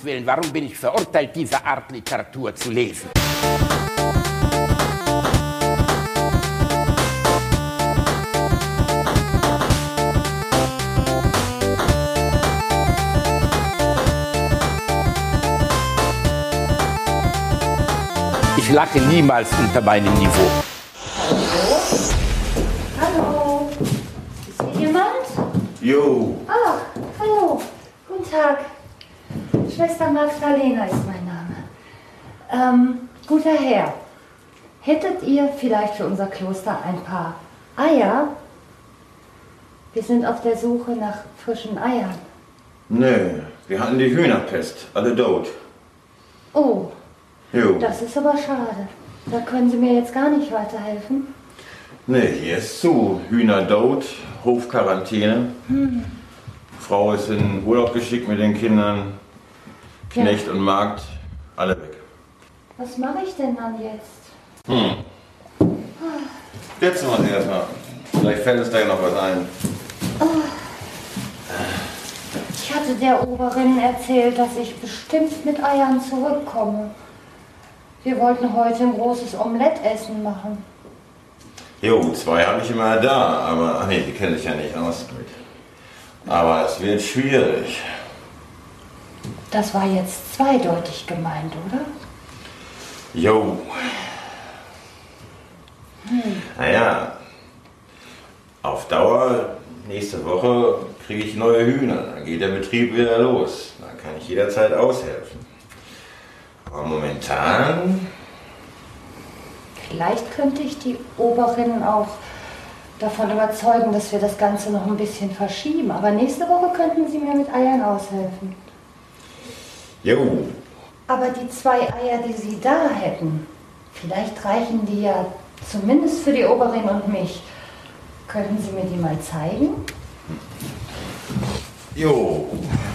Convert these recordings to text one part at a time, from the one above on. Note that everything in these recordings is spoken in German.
Willen, warum bin ich verurteilt, diese Art Literatur zu lesen? Ich lache niemals unter meinem Niveau. Hallo? Ist hier jemand? Jo. Ah, hallo. Guten Tag. Schwester Magdalena ist mein Name. Guter Herr, hättet ihr vielleicht für unser Kloster ein paar Eier? Wir sind auf der Suche nach frischen Eiern. Nö, wir hatten die Hühnerpest, alle tot. Oh, Jo. das ist aber schade. Da können Sie mir jetzt gar nicht weiterhelfen. Nee, hier ist zu. Hühner tot, Hofquarantäne. Frau ist in Urlaub geschickt mit den Kindern. Knecht und Magd, alle weg. Was mache ich denn dann jetzt? Jetzt mal erstmal. Vielleicht fällt es da ja noch was ein. Ich hatte der Oberin erzählt, dass ich bestimmt mit Eiern zurückkomme. Wir wollten heute ein großes Omelettessen machen. Jo, 2 habe ich immer da, aber ach nee, die kenne ich ja nicht aus. Aber es wird schwierig. Das war jetzt zweideutig gemeint, oder? Jo. Naja, auf Dauer, nächste Woche kriege ich neue Hühner. Dann geht der Betrieb wieder los. Dann kann ich jederzeit aushelfen. Aber momentan... Vielleicht könnte ich die Oberin auch davon überzeugen, dass wir das Ganze noch ein bisschen verschieben. Aber nächste Woche könnten Sie mir mit Eiern aushelfen. Jo. Aber die 2 Eier, die Sie da hätten, vielleicht reichen die ja zumindest für die Oberin und mich. Könnten Sie mir die mal zeigen? Jo.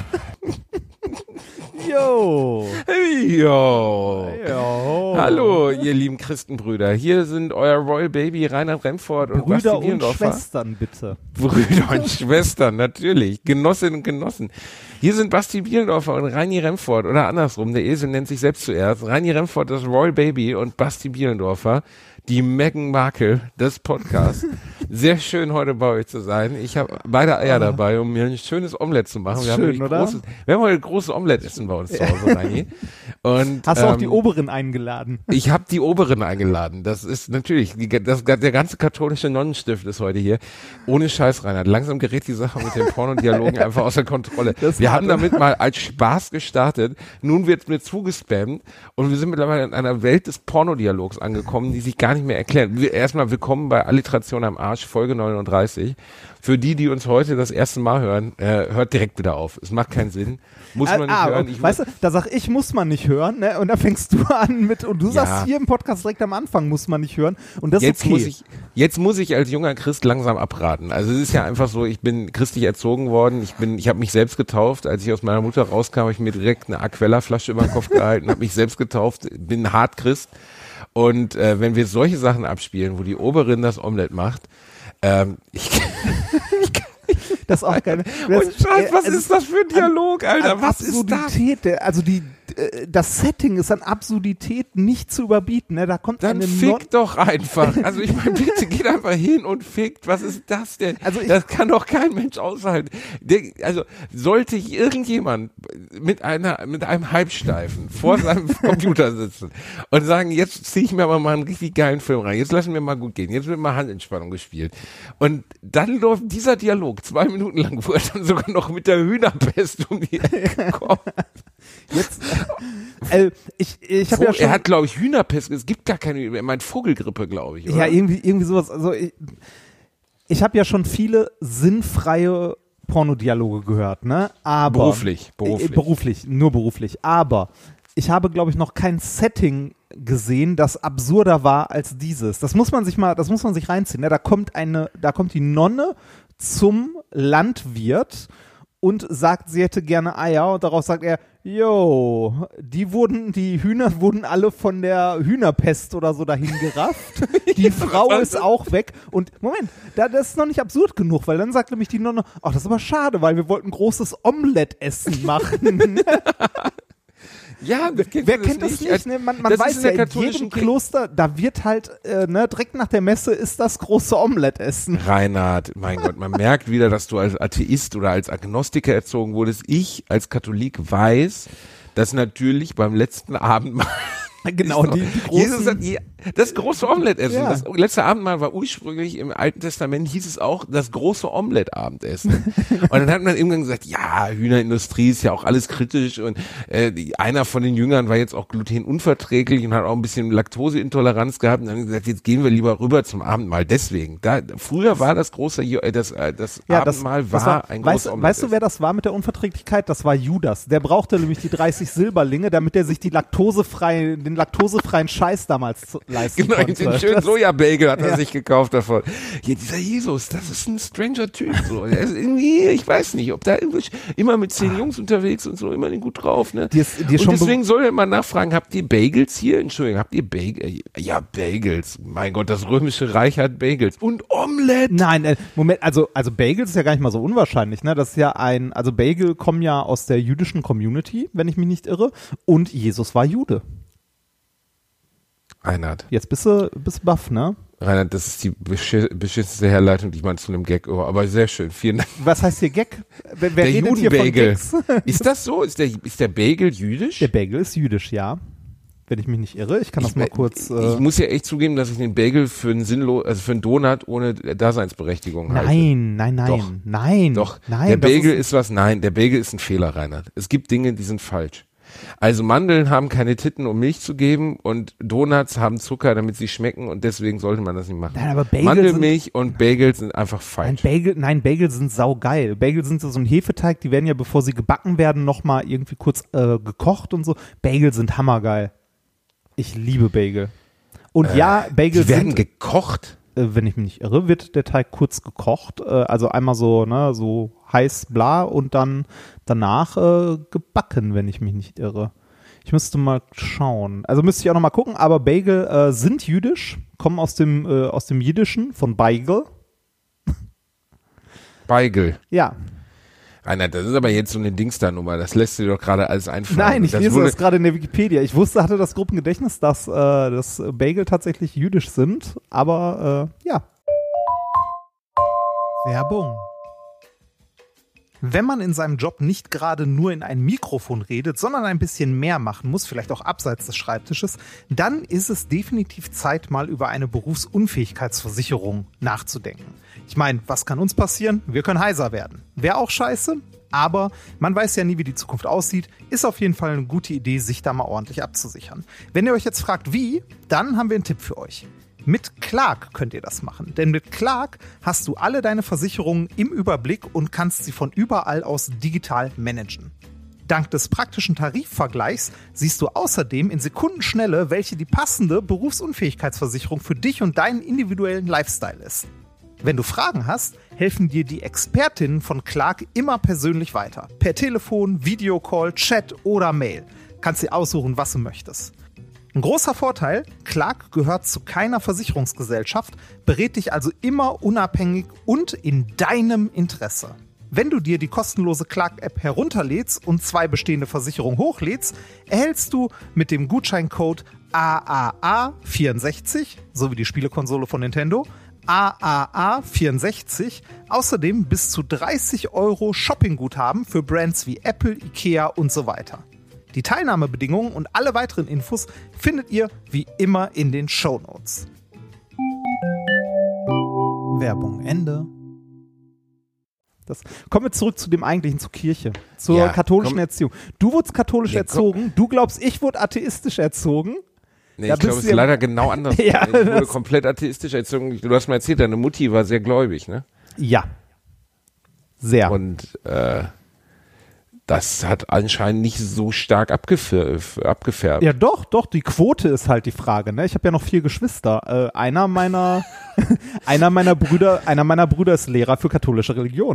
Jo. Jo. Jo. Hallo, ihr lieben Christenbrüder. Hier sind euer Royal Baby Reinhard Remford und Basti Brüder und Bielendorfer. Schwestern, bitte. Brüder und Schwestern, natürlich. Genossinnen und Genossen. Hier sind Basti Bielendorfer und Reini Remford. Oder andersrum, der Esel nennt sich selbst zuerst. Reini Remford, das Royal Baby, und Basti Bielendorfer, die Meghan Markle des Podcasts. Sehr schön, heute bei euch zu sein. Ich habe beide Eier dabei, um mir ein schönes Omelett zu machen. Wir Schön, oder? Wir haben heute ein großes Omelettessen bei uns zu Hause, Reini. Und, Hast du auch die Oberin eingeladen? ich habe die Oberin eingeladen. Das ist natürlich, der ganze katholische Nonnenstift ist heute hier. Ohne Scheiß, Reinhard. Langsam gerät die Sache mit den Pornodialogen einfach außer Kontrolle. Wir haben damit mal als Spaß gestartet. Nun wird mir zugespammt und wir sind mittlerweile in einer Welt des Pornodialogs angekommen, die sich gar nicht mehr erklären. Erstmal willkommen bei Alliteration am Arsch, Folge 39. Für die uns heute das erste Mal hören, hört direkt wieder auf. Es macht keinen Sinn. Muss man nicht hören. Weißt du, da sag ich, muss man nicht hören, ne? Und da fängst du an mit, und du sagst hier im Podcast direkt am Anfang, muss man nicht hören. Und das ist okay. Jetzt muss ich als junger Christ langsam abraten. Also es ist ja einfach so, ich bin christlich erzogen worden. Ich habe mich selbst getauft. Als ich aus meiner Mutter rauskam, habe ich mir direkt eine Aquella-Flasche über den Kopf gehalten, habe mich selbst getauft, bin hart Christ. Und wenn wir solche Sachen abspielen, wo die Oberin das Omelett macht, das ist auch geil. Und Scheiß, was ist das für ein Dialog, Alter? Was ist das? Also das Setting ist an Absurdität nicht zu überbieten. Ne? Da kommt Dann fick doch einfach. Also ich meine, bitte geht einfach hin und fickt. Was ist das denn? Also das kann doch kein Mensch aushalten. Also sollte irgendjemand mit einem Halbsteifen vor seinem Computer sitzen und sagen, jetzt ziehe ich mir aber mal einen richtig geilen Film rein. Jetzt lassen wir mal gut gehen. Jetzt wird mal Handentspannung gespielt. Und dann läuft dieser Dialog 2 Minuten lang, wo er dann sogar noch mit der Hühnerpest um die Ecke kommt. Jetzt, ich habe ja schon... Er hat, glaube ich, Hühnerpest. Es gibt gar keine, er meint Vogelgrippe, glaube ich, oder? Ja, irgendwie sowas. Also ich habe ja schon viele sinnfreie Pornodialoge gehört, ne? Aber Beruflich. Nur beruflich. Aber ich habe, glaube ich, noch kein Setting gesehen, das absurder war als dieses. Das muss man sich reinziehen. Ne? Da kommt die Nonne zum Landwirt und sagt, sie hätte gerne Eier, und darauf sagt er, jo, die Hühner wurden alle von der Hühnerpest oder so dahin gerafft. Die Frau ist auch weg. Und Moment, das ist noch nicht absurd genug, weil dann sagt nämlich die Nonne, ach, das ist aber schade, weil wir wollten großes Omelettessen machen. Ja, wer kennt das nicht? Ne? Man weiß ja, in jedem Kloster, da wird halt, direkt nach der Messe ist das große Omelette-Essen. Reinhard, mein Gott, man merkt wieder, dass du als Atheist oder als Agnostiker erzogen wurdest. Ich als Katholik weiß, dass natürlich beim letzten Abendmahl genau, die großen... Jesus hat das große Omelette-Essen. Ja. Das letzte Abendmahl war ursprünglich im Alten Testament, hieß es auch das große Omelette-Abendessen. Und dann hat man irgendwann gesagt, ja, Hühnerindustrie ist ja auch alles kritisch und einer von den Jüngern war jetzt auch glutenunverträglich und hat auch ein bisschen Laktoseintoleranz gehabt und dann haben gesagt, jetzt gehen wir lieber rüber zum Abendmahl. Deswegen, früher war das große, das Abendmahl war ein großes Omelette. Weißt du, wer das war mit der Unverträglichkeit? Das war Judas. Der brauchte nämlich die 30 Silberlinge, damit er sich den laktosefreien Scheiß damals leisten konnte. Genau, den schönen Sojabagel hat er sich gekauft davon. Ja, dieser Jesus, das ist ein stranger Typ. So. Der ist irgendwie, ich weiß nicht, ob da immer mit 10 Jungs unterwegs und so, immer gut drauf. Ne? Und deswegen soll man nachfragen, habt ihr Bagels hier? Entschuldigung, habt ihr Bagels? Ja, Bagels. Mein Gott, das Römische Reich hat Bagels. Und Omelette. Nein, Moment, also Bagels ist ja gar nicht mal so unwahrscheinlich. Ne? Das ist ja also Bagel kommen ja aus der jüdischen Community, wenn ich mich nicht irre. Und Jesus war Jude. Reinhard. Jetzt bist du baff, ne? Reinhard, das ist die beschissenste Herleitung, die man zu einem Gag, aber sehr schön, vielen Dank. Was heißt hier Gag? Wer der redet hier von Judenbagel. Gags? Ist das so? Ist der Bagel jüdisch? Der Bagel ist jüdisch, ja. Wenn ich mich nicht irre. Ich kann das mal kurz... Ich muss ja echt zugeben, dass ich den Bagel für einen Donut ohne Daseinsberechtigung halte. Nein. Doch. Der Bagel ist was, nein, der Bagel ist ein Fehler, Reinhard. Es gibt Dinge, die sind falsch. Also Mandeln haben keine Titten, um Milch zu geben und Donuts haben Zucker, damit sie schmecken und deswegen sollte man das nicht machen. Nein, aber Mandelmilch und Bagels sind einfach falsch. Bagel sind saugeil. Bagel sind so ein Hefeteig, die werden ja, bevor sie gebacken werden, nochmal irgendwie kurz gekocht und so. Bagel sind hammergeil. Ich liebe Bagel. Und Bagel die werden gekocht? Wenn ich mich nicht irre, wird der Teig kurz gekocht, also einmal so, ne, so heiß bla und dann danach gebacken, wenn ich mich nicht irre. Ich müsste mal schauen. Also müsste ich auch noch mal gucken, aber Bagel sind jüdisch, kommen aus dem Jiddischen von Beigel. Beigel. Ja. Reinhard, das ist aber jetzt so eine Dingster-Nummer, das lässt dir doch gerade alles einfallen. Nein, ich lese das gerade in der Wikipedia. Ich hatte das Gruppengedächtnis, dass Bagel tatsächlich jüdisch sind, aber ja. Werbung. Wenn man in seinem Job nicht gerade nur in ein Mikrofon redet, sondern ein bisschen mehr machen muss, vielleicht auch abseits des Schreibtisches, dann ist es definitiv Zeit, mal über eine Berufsunfähigkeitsversicherung nachzudenken. Ich meine, was kann uns passieren? Wir können heiser werden. Wäre auch scheiße, aber man weiß ja nie, wie die Zukunft aussieht. Ist auf jeden Fall eine gute Idee, sich da mal ordentlich abzusichern. Wenn ihr euch jetzt fragt, wie, dann haben wir einen Tipp für euch. Mit Clark könnt ihr das machen, denn mit Clark hast du alle deine Versicherungen im Überblick und kannst sie von überall aus digital managen. Dank des praktischen Tarifvergleichs siehst du außerdem in Sekundenschnelle, welche die passende Berufsunfähigkeitsversicherung für dich und deinen individuellen Lifestyle ist. Wenn du Fragen hast, helfen dir die Expertinnen von Clark immer persönlich weiter. Per Telefon, Videocall, Chat oder Mail. Kannst dir aussuchen, was du möchtest. Ein großer Vorteil, Clark gehört zu keiner Versicherungsgesellschaft, berät dich also immer unabhängig und in deinem Interesse. Wenn du dir die kostenlose Clark-App herunterlädst und 2 bestehende Versicherungen hochlädst, erhältst du mit dem Gutscheincode AAA64, so wie die Spielekonsole von Nintendo, AAA64, außerdem bis zu 30 € Shoppingguthaben für Brands wie Apple, Ikea und so weiter. Die Teilnahmebedingungen und alle weiteren Infos findet ihr wie immer in den Shownotes. Werbung Ende. Kommen wir zurück zu dem eigentlichen, zur Kirche, zur katholischen Erziehung. Du wurdest katholisch erzogen, du glaubst, ich wurde atheistisch erzogen. Nee, ich glaube, es ist leider genau anders. Ja, ich wurde komplett atheistisch erzogen. Du hast mir erzählt, deine Mutti war sehr gläubig, ne? Ja. Sehr. Und das hat anscheinend nicht so stark abgefärbt. Ja, doch, die Quote ist halt die Frage, ne? Ich habe ja noch 4 Geschwister. Einer meiner Brüder ist Lehrer für katholische Religion.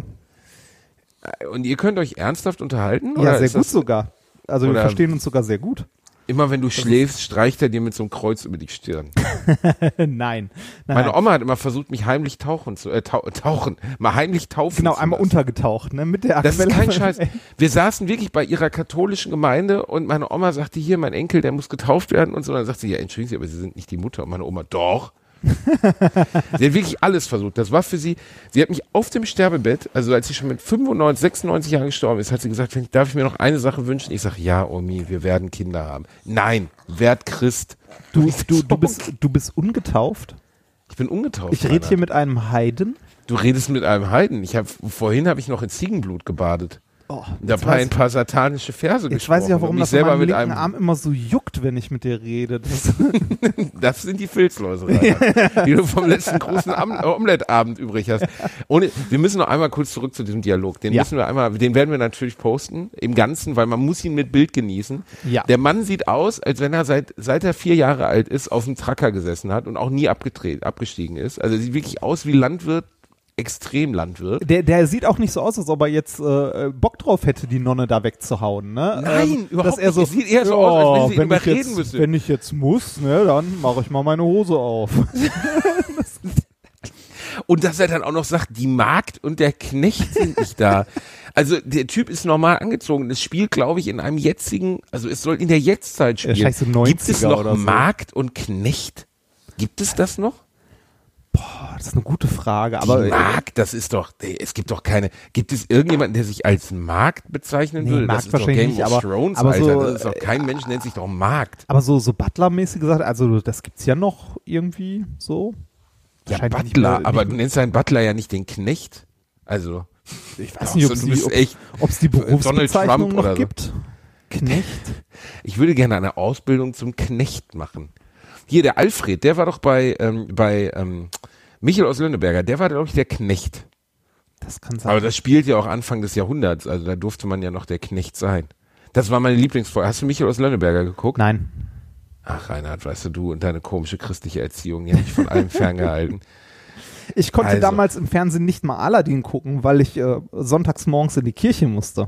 Und ihr könnt euch ernsthaft unterhalten? Ja, sehr gut sogar. Also wir verstehen uns sogar sehr gut. Immer wenn du schläfst, streicht er dir mit so einem Kreuz über die Stirn. Nein. Meine Oma hat immer versucht, mich heimlich tauchen. Mal heimlich taufen Genau, zu einmal lassen. untergetaucht, ne, mit der Das ist Aquelle. kein Scheiß. Wir saßen wirklich bei ihrer katholischen Gemeinde und meine Oma sagte, hier, mein Enkel, der muss getauft werden und so. Und dann sagt sie, ja, entschuldigen Sie, aber Sie sind nicht die Mutter. Und meine Oma, doch. Sie hat wirklich alles versucht. Das war für sie hat mich auf dem Sterbebett, also als sie schon mit 95, 96 Jahren gestorben ist, hat sie gesagt, darf ich mir noch eine Sache wünschen? Ich sage, ja, Omi, wir werden Kinder haben. Nein, werd Christ. Du bist ungetauft? Ich bin ungetauft. Ich rede hier mit einem Heiden. Du redest mit einem Heiden. Vorhin habe ich noch in Ziegenblut gebadet. Da war ein paar satanische Verse gesprochen. Jetzt weiß ich auch, warum das das auf meinem mit linken Arm immer so juckt, wenn ich mit dir rede. Das sind die Filzläuse, Rainer, die du vom letzten großen Omelette-Abend übrig hast. Wir müssen noch einmal kurz zurück zu diesem Dialog. Den werden wir natürlich posten, im Ganzen, weil man muss ihn mit Bild genießen. Ja. Der Mann sieht aus, als wenn er seit er 4 Jahre alt ist, auf dem Tracker gesessen hat und auch nie abgestiegen ist. Also er sieht wirklich aus wie Landwirt, extrem Landwirt. Der sieht auch nicht so aus, als ob er jetzt Bock drauf hätte, die Nonne da wegzuhauen, ne? Nein, überhaupt er so, nicht. Sieht eher so aus, als wenn sie ihn überreden jetzt, müsste. Wenn ich jetzt muss, ne, dann mache ich mal meine Hose auf. Und dass er dann auch noch sagt, die Magd und der Knecht sind nicht da. Also der Typ ist normal angezogen. Das spielt, glaube ich, in einem jetzigen, also es soll in der Jetztzeit spielen. Scheiße, 90er Gibt es noch oder so. Magd und Knecht? Gibt es das noch? Boah, das ist eine gute Frage. Aber die Magd, das ist doch, es gibt doch keine, gibt es irgendjemanden, der sich als Magd bezeichnen würde? Magd Das ist doch wahrscheinlich Game of nicht, Thrones, aber Alter. so, Das ist doch, kein Mensch nennt sich doch Magd. Aber so Butler-mäßig gesagt, also das gibt's ja noch irgendwie so. Ja, Wahrscheinlich Butler, nicht, aber du nennst deinen Butler ja nicht den Knecht. Also, ich weiß nicht, ob du bist echt es die Berufsbezeichnung Trump noch oder so. gibt. Knecht. Ich würde gerne eine Ausbildung zum Knecht machen. Hier, der Alfred, der war doch bei Michael aus Lönneberger, der war, glaube ich, der Knecht. Das kann sein. Aber das spielt ja auch Anfang des Jahrhunderts, also da durfte man ja noch der Knecht sein. Das war meine Lieblingsfolge. Hast du Michael aus Lönneberger geguckt? Nein. Ach, Reinhard, weißt du und deine komische christliche Erziehung, die hat mich von allem ferngehalten. Ich konnte damals im Fernsehen nicht mal Aladdin gucken, weil ich sonntags morgens in die Kirche musste.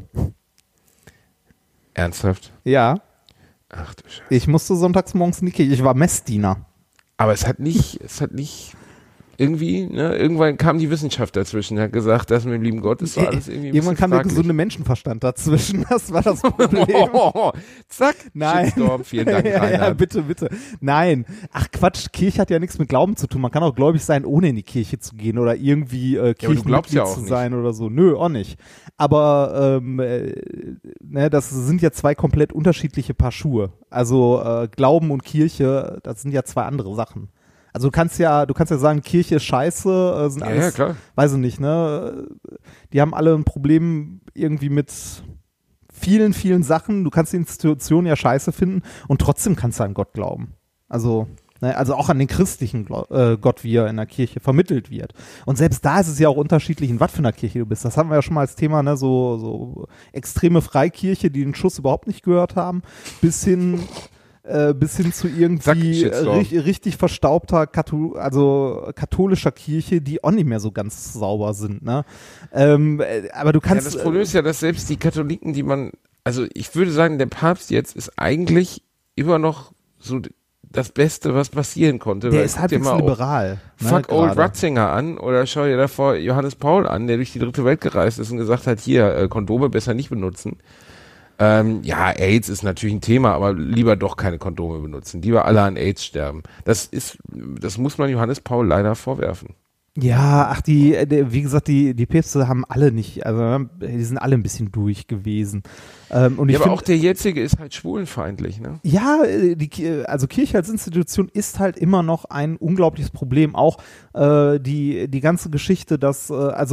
Ernsthaft? Ja. Ach du Scheiße. Ich musste sonntags morgens in die Kirche. Ich war Messdiener. Aber es hat nicht irgendwie, ne, irgendwann kam die Wissenschaft dazwischen, hat gesagt, das mit dem lieben Gott ist so alles irgendwie ein Irgendwann kam der fraglich. gesunde Menschenverstand dazwischen. Das war das Problem. Zack, Nein. Shitstorm, vielen Dank, ja, Reinhard. bitte. Nein. Ach Quatsch, Kirche hat ja nichts mit Glauben zu tun. Man kann auch gläubig sein, ohne in die Kirche zu gehen oder irgendwie du glaubst Kirchenmitglied ja auch zu nicht. sein oder so. Nö, auch nicht. Aber ne, das sind ja zwei komplett unterschiedliche Paar Schuhe. Also Glauben und Kirche, das sind ja zwei andere Sachen. Also du kannst ja sagen, Kirche ist scheiße, sind alles, Ja, klar. weiß ich nicht, ne? Die haben alle ein Problem irgendwie mit vielen, vielen Sachen. Du kannst die Institution ja scheiße finden und trotzdem kannst du an Gott glauben. Also auch an den christlichen Gott, wie er in der Kirche vermittelt wird. Und selbst da ist es ja auch unterschiedlich, in was für einer Kirche du bist. Das hatten wir ja schon mal als Thema, ne? So extreme Freikirche, die den Schuss überhaupt nicht gehört haben, bis hin zu irgendwie richtig verstaubter katholischer Kirche, die auch nicht mehr so ganz sauber sind. Ne? Aber du kannst. Ja, das Problem ist ja, dass selbst die Katholiken, also ich würde sagen, der Papst jetzt ist eigentlich immer noch so das Beste, was passieren konnte. Der ist halbwegs liberal. Fuck Old Ratzinger an oder schau dir davor Johannes Paul an, der durch die dritte Welt gereist ist und gesagt hat, hier, Kondome besser nicht benutzen. Ja, AIDS ist natürlich ein Thema, aber lieber doch keine Kondome benutzen. Lieber alle an AIDS sterben. Das muss man Johannes Paul leider vorwerfen. Ja, ach, wie gesagt, die Päpste haben alle nicht, also die sind alle ein bisschen durch gewesen. Und ich aber find, auch der jetzige ist halt schwulenfeindlich, ne? Ja, also Kirche als Institution ist halt immer noch ein unglaubliches Problem. Auch die ganze Geschichte, dass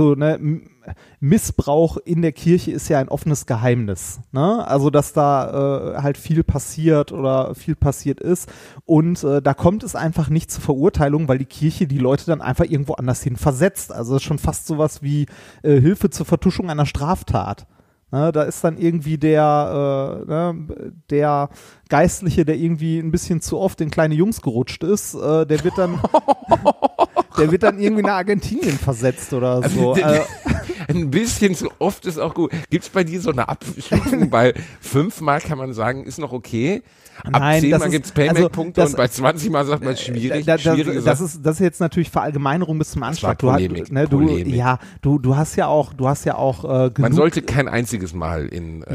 Missbrauch in der Kirche ist ja ein offenes Geheimnis. Ne? Also dass da halt viel passiert oder viel passiert ist und da kommt es einfach nicht zur Verurteilung, weil die Kirche die Leute dann einfach irgendwo anders hin versetzt. Also es ist schon fast sowas wie Hilfe zur Vertuschung einer Straftat. Ne, da ist dann irgendwie der Geistliche, der irgendwie ein bisschen zu oft in kleine Jungs gerutscht ist, der wird dann irgendwie nach Argentinien versetzt oder so. ein bisschen zu oft ist auch gut. Gibt's bei dir so eine Abstufung? Bei 5-mal kann man sagen, ist noch okay. Ab Nein, 10-mal gibt's Payback-Punkte also, und bei 20-mal sagt man schwierig. Das ist jetzt natürlich Verallgemeinerung bis zum Anschlag. Polemik. Du hast ja auch genug. Man sollte kein einziges Mal in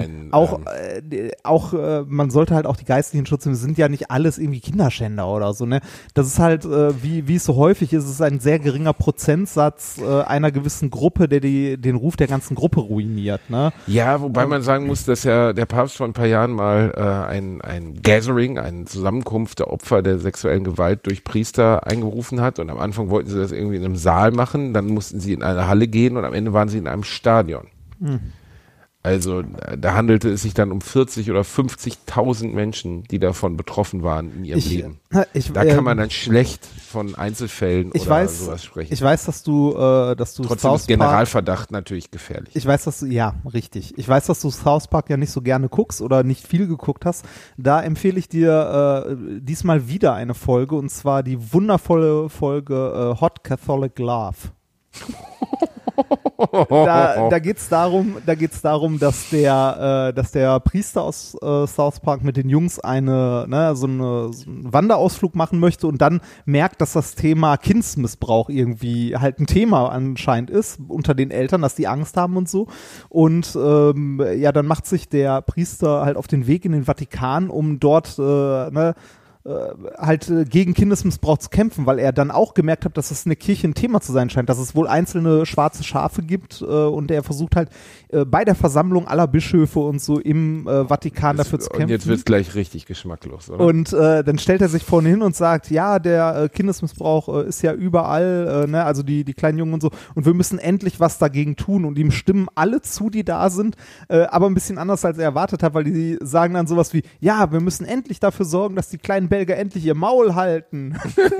man sollte halt auch die geistlichen Schutz, es sind ja nicht alles irgendwie Kinderschänder oder so, ne? Das ist halt, wie es so häufig ist, es ist ein sehr geringer Prozentsatz einer gewissen Gruppe, der den Ruf der ganzen Gruppe ruiniert, ne? Ja, wobei man sagen muss, dass ja der Papst vor ein paar Jahren mal ein Gathering, eine Zusammenkunft der Opfer der sexuellen Gewalt durch Priester eingerufen hat und am Anfang wollten sie das irgendwie in einem Saal machen, dann mussten sie in eine Halle gehen und am Ende waren sie in einem Stadion. Also da handelte es sich dann um 40 oder 50.000 Menschen, die davon betroffen waren in ihrem Leben. Da kann man dann schlecht von Einzelfällen oder sowas sprechen. Ich weiß, dass du trotzdem ist Generalverdacht natürlich gefährlich. Ich weiß, dass du South Park ja nicht so gerne guckst oder nicht viel geguckt hast. Da empfehle ich dir diesmal wieder eine Folge, und zwar die wundervolle Folge Hot Catholic Love. Da geht's darum, dass der Priester aus South Park mit den Jungs so einen Wanderausflug machen möchte und dann merkt, dass das Thema Kindsmissbrauch irgendwie halt ein Thema anscheinend ist unter den Eltern, dass die Angst haben und so. Und dann macht sich der Priester halt auf den Weg in den Vatikan, um dort gegen Kindesmissbrauch zu kämpfen, weil er dann auch gemerkt hat, dass es in der Kirche ein Thema zu sein scheint, dass es wohl einzelne schwarze Schafe gibt, und er versucht halt bei der Versammlung aller Bischöfe und so im Vatikan dafür zu kämpfen. Und jetzt wird's gleich richtig geschmacklos, oder? Und dann stellt er sich vorne hin und sagt, ja, der Kindesmissbrauch ist ja überall, also die kleinen Jungen und so, und wir müssen endlich was dagegen tun, und ihm stimmen alle zu, die da sind, aber ein bisschen anders, als er erwartet hat, weil die sagen dann sowas wie, ja, wir müssen endlich dafür sorgen, dass die kleinen Belgier endlich ihr Maul halten.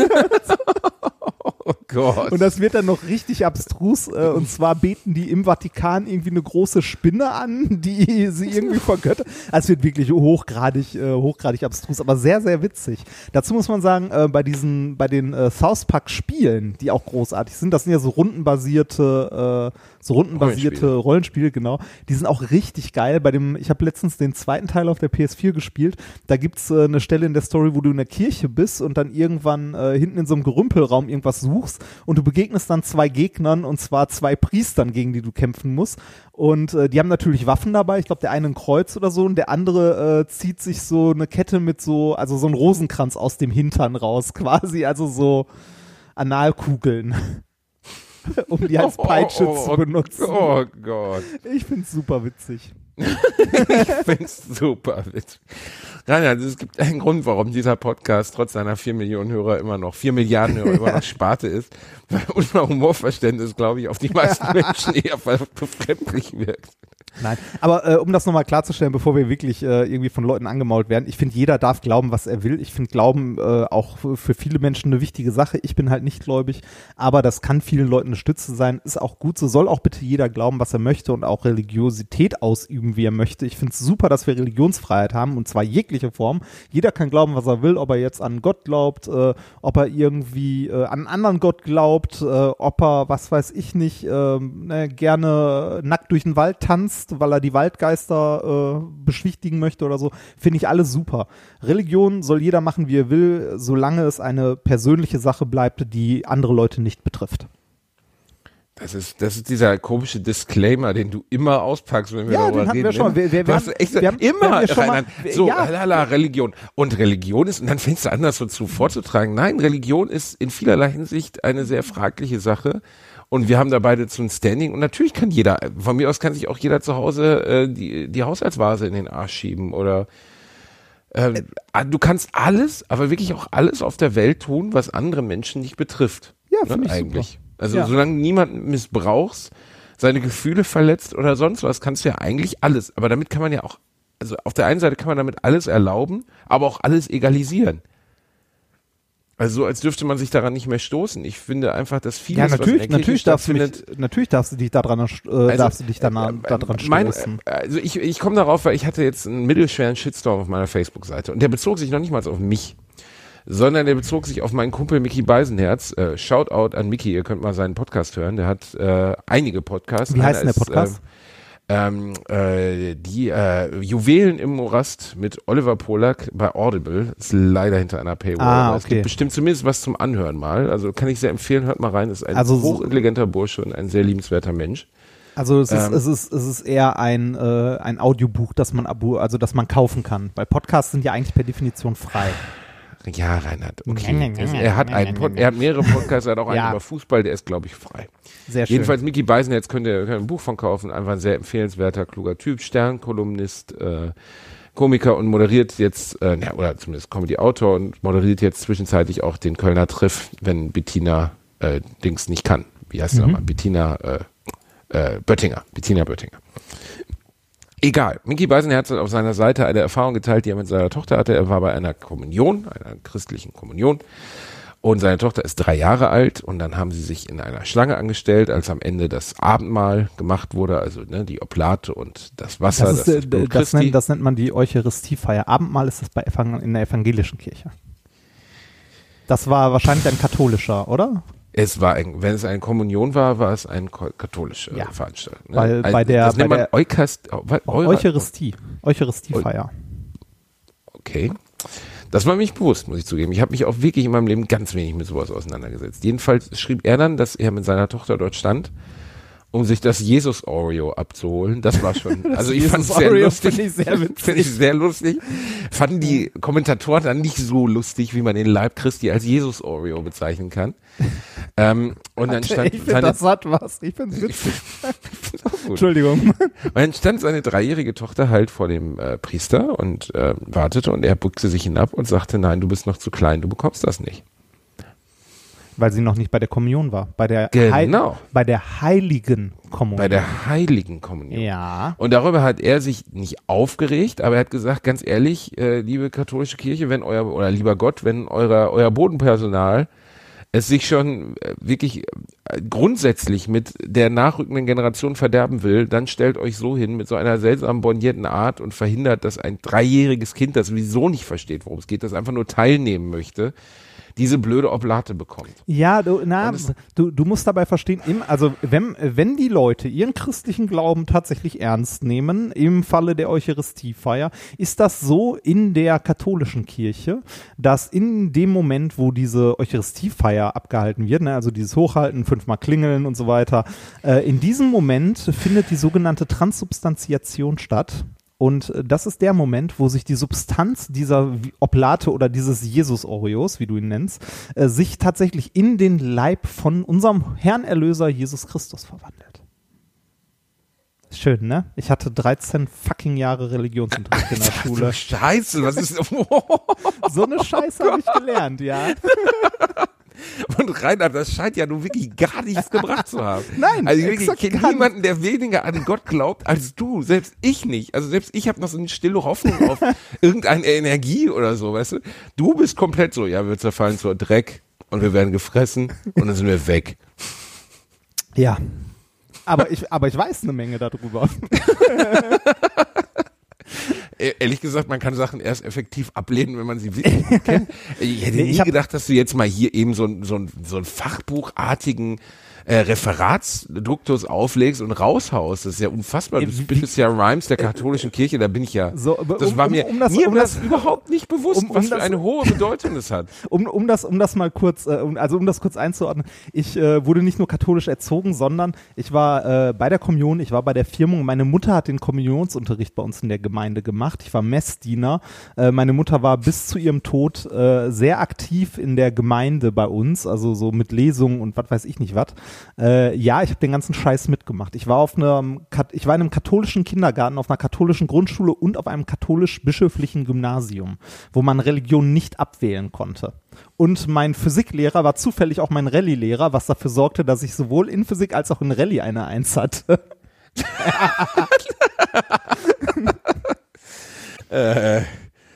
Oh Gott. Und das wird dann noch richtig abstrus, und zwar beten die im Vatikan irgendwie eine große Spinne an, die sie irgendwie vergöttert. Also es wird wirklich hochgradig abstrus, aber sehr, sehr witzig. Dazu muss man sagen, bei den South Park Spielen, die auch großartig sind, das sind ja so rundenbasierte Rollenspiele, genau. Die sind auch richtig geil. Ich habe letztens den zweiten Teil auf der PS4 gespielt. Da gibt's eine Stelle in der Story, wo du in der Kirche bist und dann irgendwann hinten in so einem Gerümpelraum irgendwas suchst und du begegnest dann 2 Gegnern, und zwar 2 Priestern, gegen die du kämpfen musst. Und die haben natürlich Waffen dabei. Ich glaube, der eine ein Kreuz oder so, und der andere zieht sich so eine Kette mit so einen Rosenkranz aus dem Hintern raus, quasi, also so Analkugeln. Um die als Peitsche zu benutzen. Oh Gott. Ich find's super witzig. Ich find's super witzig. Nein, es gibt einen Grund, warum dieser Podcast trotz seiner 4 Milliarden Hörer immer noch Sparte ist. Weil unser Humorverständnis, glaube ich, auf die meisten Menschen eher befremdlich wirkt. Nein, aber um das nochmal klarzustellen, bevor wir wirklich irgendwie von Leuten angemault werden, ich finde, jeder darf glauben, was er will. Ich finde Glauben auch für viele Menschen eine wichtige Sache. Ich bin halt nicht gläubig, aber das kann vielen Leuten eine Stütze sein. Ist auch gut so. Soll auch bitte jeder glauben, was er möchte, und auch Religiosität ausüben, wie er möchte. Ich finde es super, dass wir Religionsfreiheit haben, und zwar jegliche Form. Jeder kann glauben, was er will, ob er jetzt an Gott glaubt, ob er irgendwie an einen anderen Gott glaubt, ob er, was weiß ich nicht, gerne nackt durch den Wald tanzt, weil er die Waldgeister beschwichtigen möchte oder so, finde ich alles super. Religion soll jeder machen, wie er will, solange es eine persönliche Sache bleibt, die andere Leute nicht betrifft. Das ist dieser komische Disclaimer, den du immer auspackst, wenn wir darüber reden. Religion. Und Religion ist, und dann fängst du an, das so vorzutragen. Nein, Religion ist in vielerlei Hinsicht eine sehr fragliche Sache. Und wir haben da beide so ein Standing. Und natürlich kann jeder, von mir aus kann sich auch jeder zu Hause die Haushaltsvase in den Arsch schieben. Oder du kannst alles, aber wirklich auch alles auf der Welt tun, was andere Menschen nicht betrifft. Ja, finde ich eigentlich. Super. Also solange niemand missbrauchst, seine Gefühle verletzt oder sonst was, kannst du ja eigentlich alles. Aber damit kann man ja auch, also auf der einen Seite kann man damit alles erlauben, aber auch alles egalisieren. Also so, als dürfte man sich daran nicht mehr stoßen. Ich finde einfach, dass vieles, ja, natürlich darfst du dich daran stoßen. Also ich komme darauf, weil ich hatte jetzt einen mittelschweren Shitstorm auf meiner Facebook-Seite und der bezog sich noch nicht mal auf mich, sondern der bezog sich auf meinen Kumpel Micky Beisenherz. Shoutout an Micky, ihr könnt mal seinen Podcast hören. Der hat einige Podcasts. Wie heißt denn der Podcast? Die Juwelen im Morast mit Oliver Polak bei Audible. Ist leider hinter einer Paywall. Aber es gibt bestimmt zumindest was zum Anhören mal. Also kann ich sehr empfehlen, hört mal rein. Ist ein hochintelligenter Bursche und ein sehr liebenswerter Mensch. Also es ist eher ein Audiobuch, das man kaufen kann. Weil Podcasts sind ja eigentlich per Definition frei. Ja, Reinhard, okay. Er hat mehrere Podcasts, er hat auch einen über Fußball, der ist, glaube ich, frei. Sehr schön. Jedenfalls Micky Beisenherz könnt ihr ein Buch von kaufen, einfach ein sehr empfehlenswerter, kluger Typ, Stern-Kolumnist, Komiker und moderiert jetzt, oder zumindest Comedy-Autor und moderiert jetzt zwischenzeitlich auch den Kölner Triff, wenn Bettina Dings nicht kann. Wie heißt sie nochmal? Bettina Böttinger. Egal. Micky Beisenherz hat auf seiner Seite eine Erfahrung geteilt, die er mit seiner Tochter hatte. Er war bei einer Kommunion, einer christlichen Kommunion. Und seine Tochter ist 3 Jahre alt. Und dann haben sie sich in einer Schlange angestellt, als am Ende das Abendmahl gemacht wurde. Also die Oblate und das Wasser. Das nennt man die Eucharistiefeier. Abendmahl ist das in der evangelischen Kirche. Das war wahrscheinlich ein katholischer, oder? Wenn es eine Kommunion war, war es eine katholische Veranstaltung. Ne? Weil das nennt man Eucharistiefeier. Okay. Das war mir nicht bewusst, muss ich zugeben. Ich habe mich auch wirklich in meinem Leben ganz wenig mit sowas auseinandergesetzt. Jedenfalls schrieb er dann, dass er mit seiner Tochter dort stand, um sich das Jesus-Oreo abzuholen. Das war schon, also ich fand es sehr lustig. Finde ich sehr lustig. Fanden die Kommentatoren dann nicht so lustig, wie man den Leib Christi als Jesus-Oreo bezeichnen kann. Und dann stand ich finde, das hat was. Ich finde es witzig. Entschuldigung. Und dann stand seine 3-jährige Tochter halt vor dem Priester und wartete und er bückte sich hinab und sagte, nein, du bist noch zu klein, du bekommst das nicht. Weil sie noch nicht bei der Kommunion war. Bei der heiligen Kommunion. Bei der heiligen Kommunion. Ja. Und darüber hat er sich nicht aufgeregt, aber er hat gesagt, ganz ehrlich, liebe katholische Kirche, oder lieber Gott, wenn euer Bodenpersonal es sich schon wirklich grundsätzlich mit der nachrückenden Generation verderben will, dann stellt euch so hin mit so einer seltsamen bornierten Art und verhindert, dass ein 3-jähriges Kind, das sowieso nicht versteht, worum es geht, das einfach nur teilnehmen möchte, diese blöde Oblate bekommt. Ja, du musst dabei verstehen, wenn die Leute ihren christlichen Glauben tatsächlich ernst nehmen, im Falle der Eucharistiefeier, ist das so in der katholischen Kirche, dass in dem Moment, wo diese Eucharistiefeier abgehalten wird, also dieses Hochhalten, 5-mal klingeln und so weiter, in diesem Moment findet die sogenannte Transsubstantiation statt. Und das ist der Moment, wo sich die Substanz dieser Oblate oder dieses Jesus-Oreos, wie du ihn nennst, sich tatsächlich in den Leib von unserem Herrn Erlöser Jesus Christus verwandelt. Schön, ne? Ich hatte 13 fucking Jahre Religionsunterricht in der Schule. Scheiße, was ist... So eine Scheiße habe ich gelernt, ja. Und Reinhard, das scheint ja nun wirklich gar nichts gebracht zu haben. Nein, also ich kenne niemanden, der weniger an Gott glaubt als du. Selbst ich nicht. Also selbst ich habe noch so eine stille Hoffnung auf irgendeine Energie oder so, weißt du? Du bist komplett so, ja, wir zerfallen zur Dreck und wir werden gefressen und dann sind wir weg. Ja, aber ich weiß eine Menge darüber. Ehrlich gesagt, man kann Sachen erst effektiv ablehnen, wenn man sie wirklich gut kennt. Ich hätte nie gedacht, dass du jetzt mal hier eben so einen fachbuchartigen Referatsduktus auflegst und raushaust. Das ist ja unfassbar. Du bist ja Rhymes der katholischen Kirche, da bin ich ja. So, das war mir überhaupt nicht bewusst, was für eine hohe Bedeutung das hat. Um das mal kurz, um das kurz einzuordnen. Ich wurde nicht nur katholisch erzogen, sondern ich war bei der Kommunion, ich war bei der Firmung. Meine Mutter hat den Kommunionsunterricht bei uns in der Gemeinde gemacht. Ich war Messdiener. Meine Mutter war bis zu ihrem Tod sehr aktiv in der Gemeinde bei uns, also so mit Lesungen und was weiß ich nicht was. Ja, ich habe den ganzen Scheiß mitgemacht. Ich war in einem katholischen Kindergarten, auf einer katholischen Grundschule und auf einem katholisch-bischöflichen Gymnasium, wo man Religion nicht abwählen konnte. Und mein Physiklehrer war zufällig auch mein Rallye-Lehrer, was dafür sorgte, dass ich sowohl in Physik als auch in Rallye eine 1 hatte. Und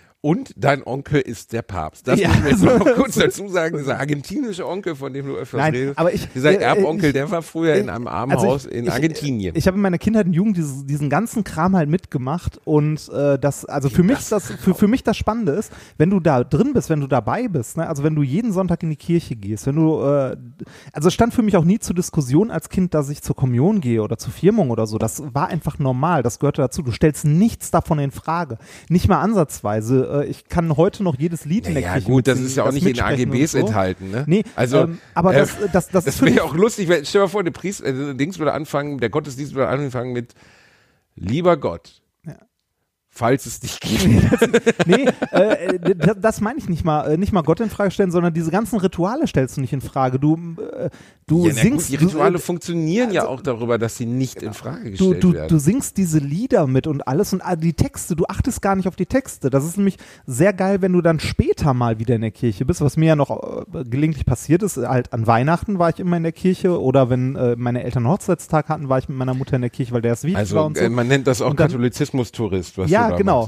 Und dein Onkel ist der Papst. Das muss ich jetzt noch kurz dazu sagen. Dieser argentinische Onkel, von dem du öfters redest. Aber dieser Erbonkel, der war früher in einem Armenhaus in Argentinien. Ich habe in meiner Kindheit und Jugend diesen ganzen Kram halt mitgemacht und für mich das Spannende ist, wenn du da drin bist, wenn du dabei bist, ne? Also wenn du jeden Sonntag in die Kirche gehst, wenn du, also es stand für mich auch nie zur Diskussion als Kind, dass ich zur Kommunion gehe oder zur Firmung oder so. Das war einfach normal, das gehörte dazu. Du stellst nichts davon in Frage. Nicht mal ansatzweise. Ich kann heute noch jedes Lied in der Kirche gut, das ist ja auch nicht in AGBs enthalten, ne? Nee, also, aber das wäre ja auch lustig, stell dir mal vor, der Gottesdienst würde anfangen mit Lieber Gott, falls es dich gibt. Nee, das meine ich nicht mal Gott in Frage stellen, sondern diese ganzen Rituale stellst du nicht in Frage. Du singst. Gut, die Rituale funktionieren ja auch darüber, dass sie nicht in Frage gestellt werden. Du singst diese Lieder mit und alles und die Texte, du achtest gar nicht auf die Texte. Das ist nämlich sehr geil, wenn du dann später mal wieder in der Kirche bist, was mir ja noch gelegentlich passiert ist. Halt an Weihnachten war ich immer in der Kirche oder wenn meine Eltern Hochzeitstag hatten, war ich mit meiner Mutter in der Kirche, weil der ist wichtig war und so. Man nennt das auch Katholizismus-Tourist, was ja, genau.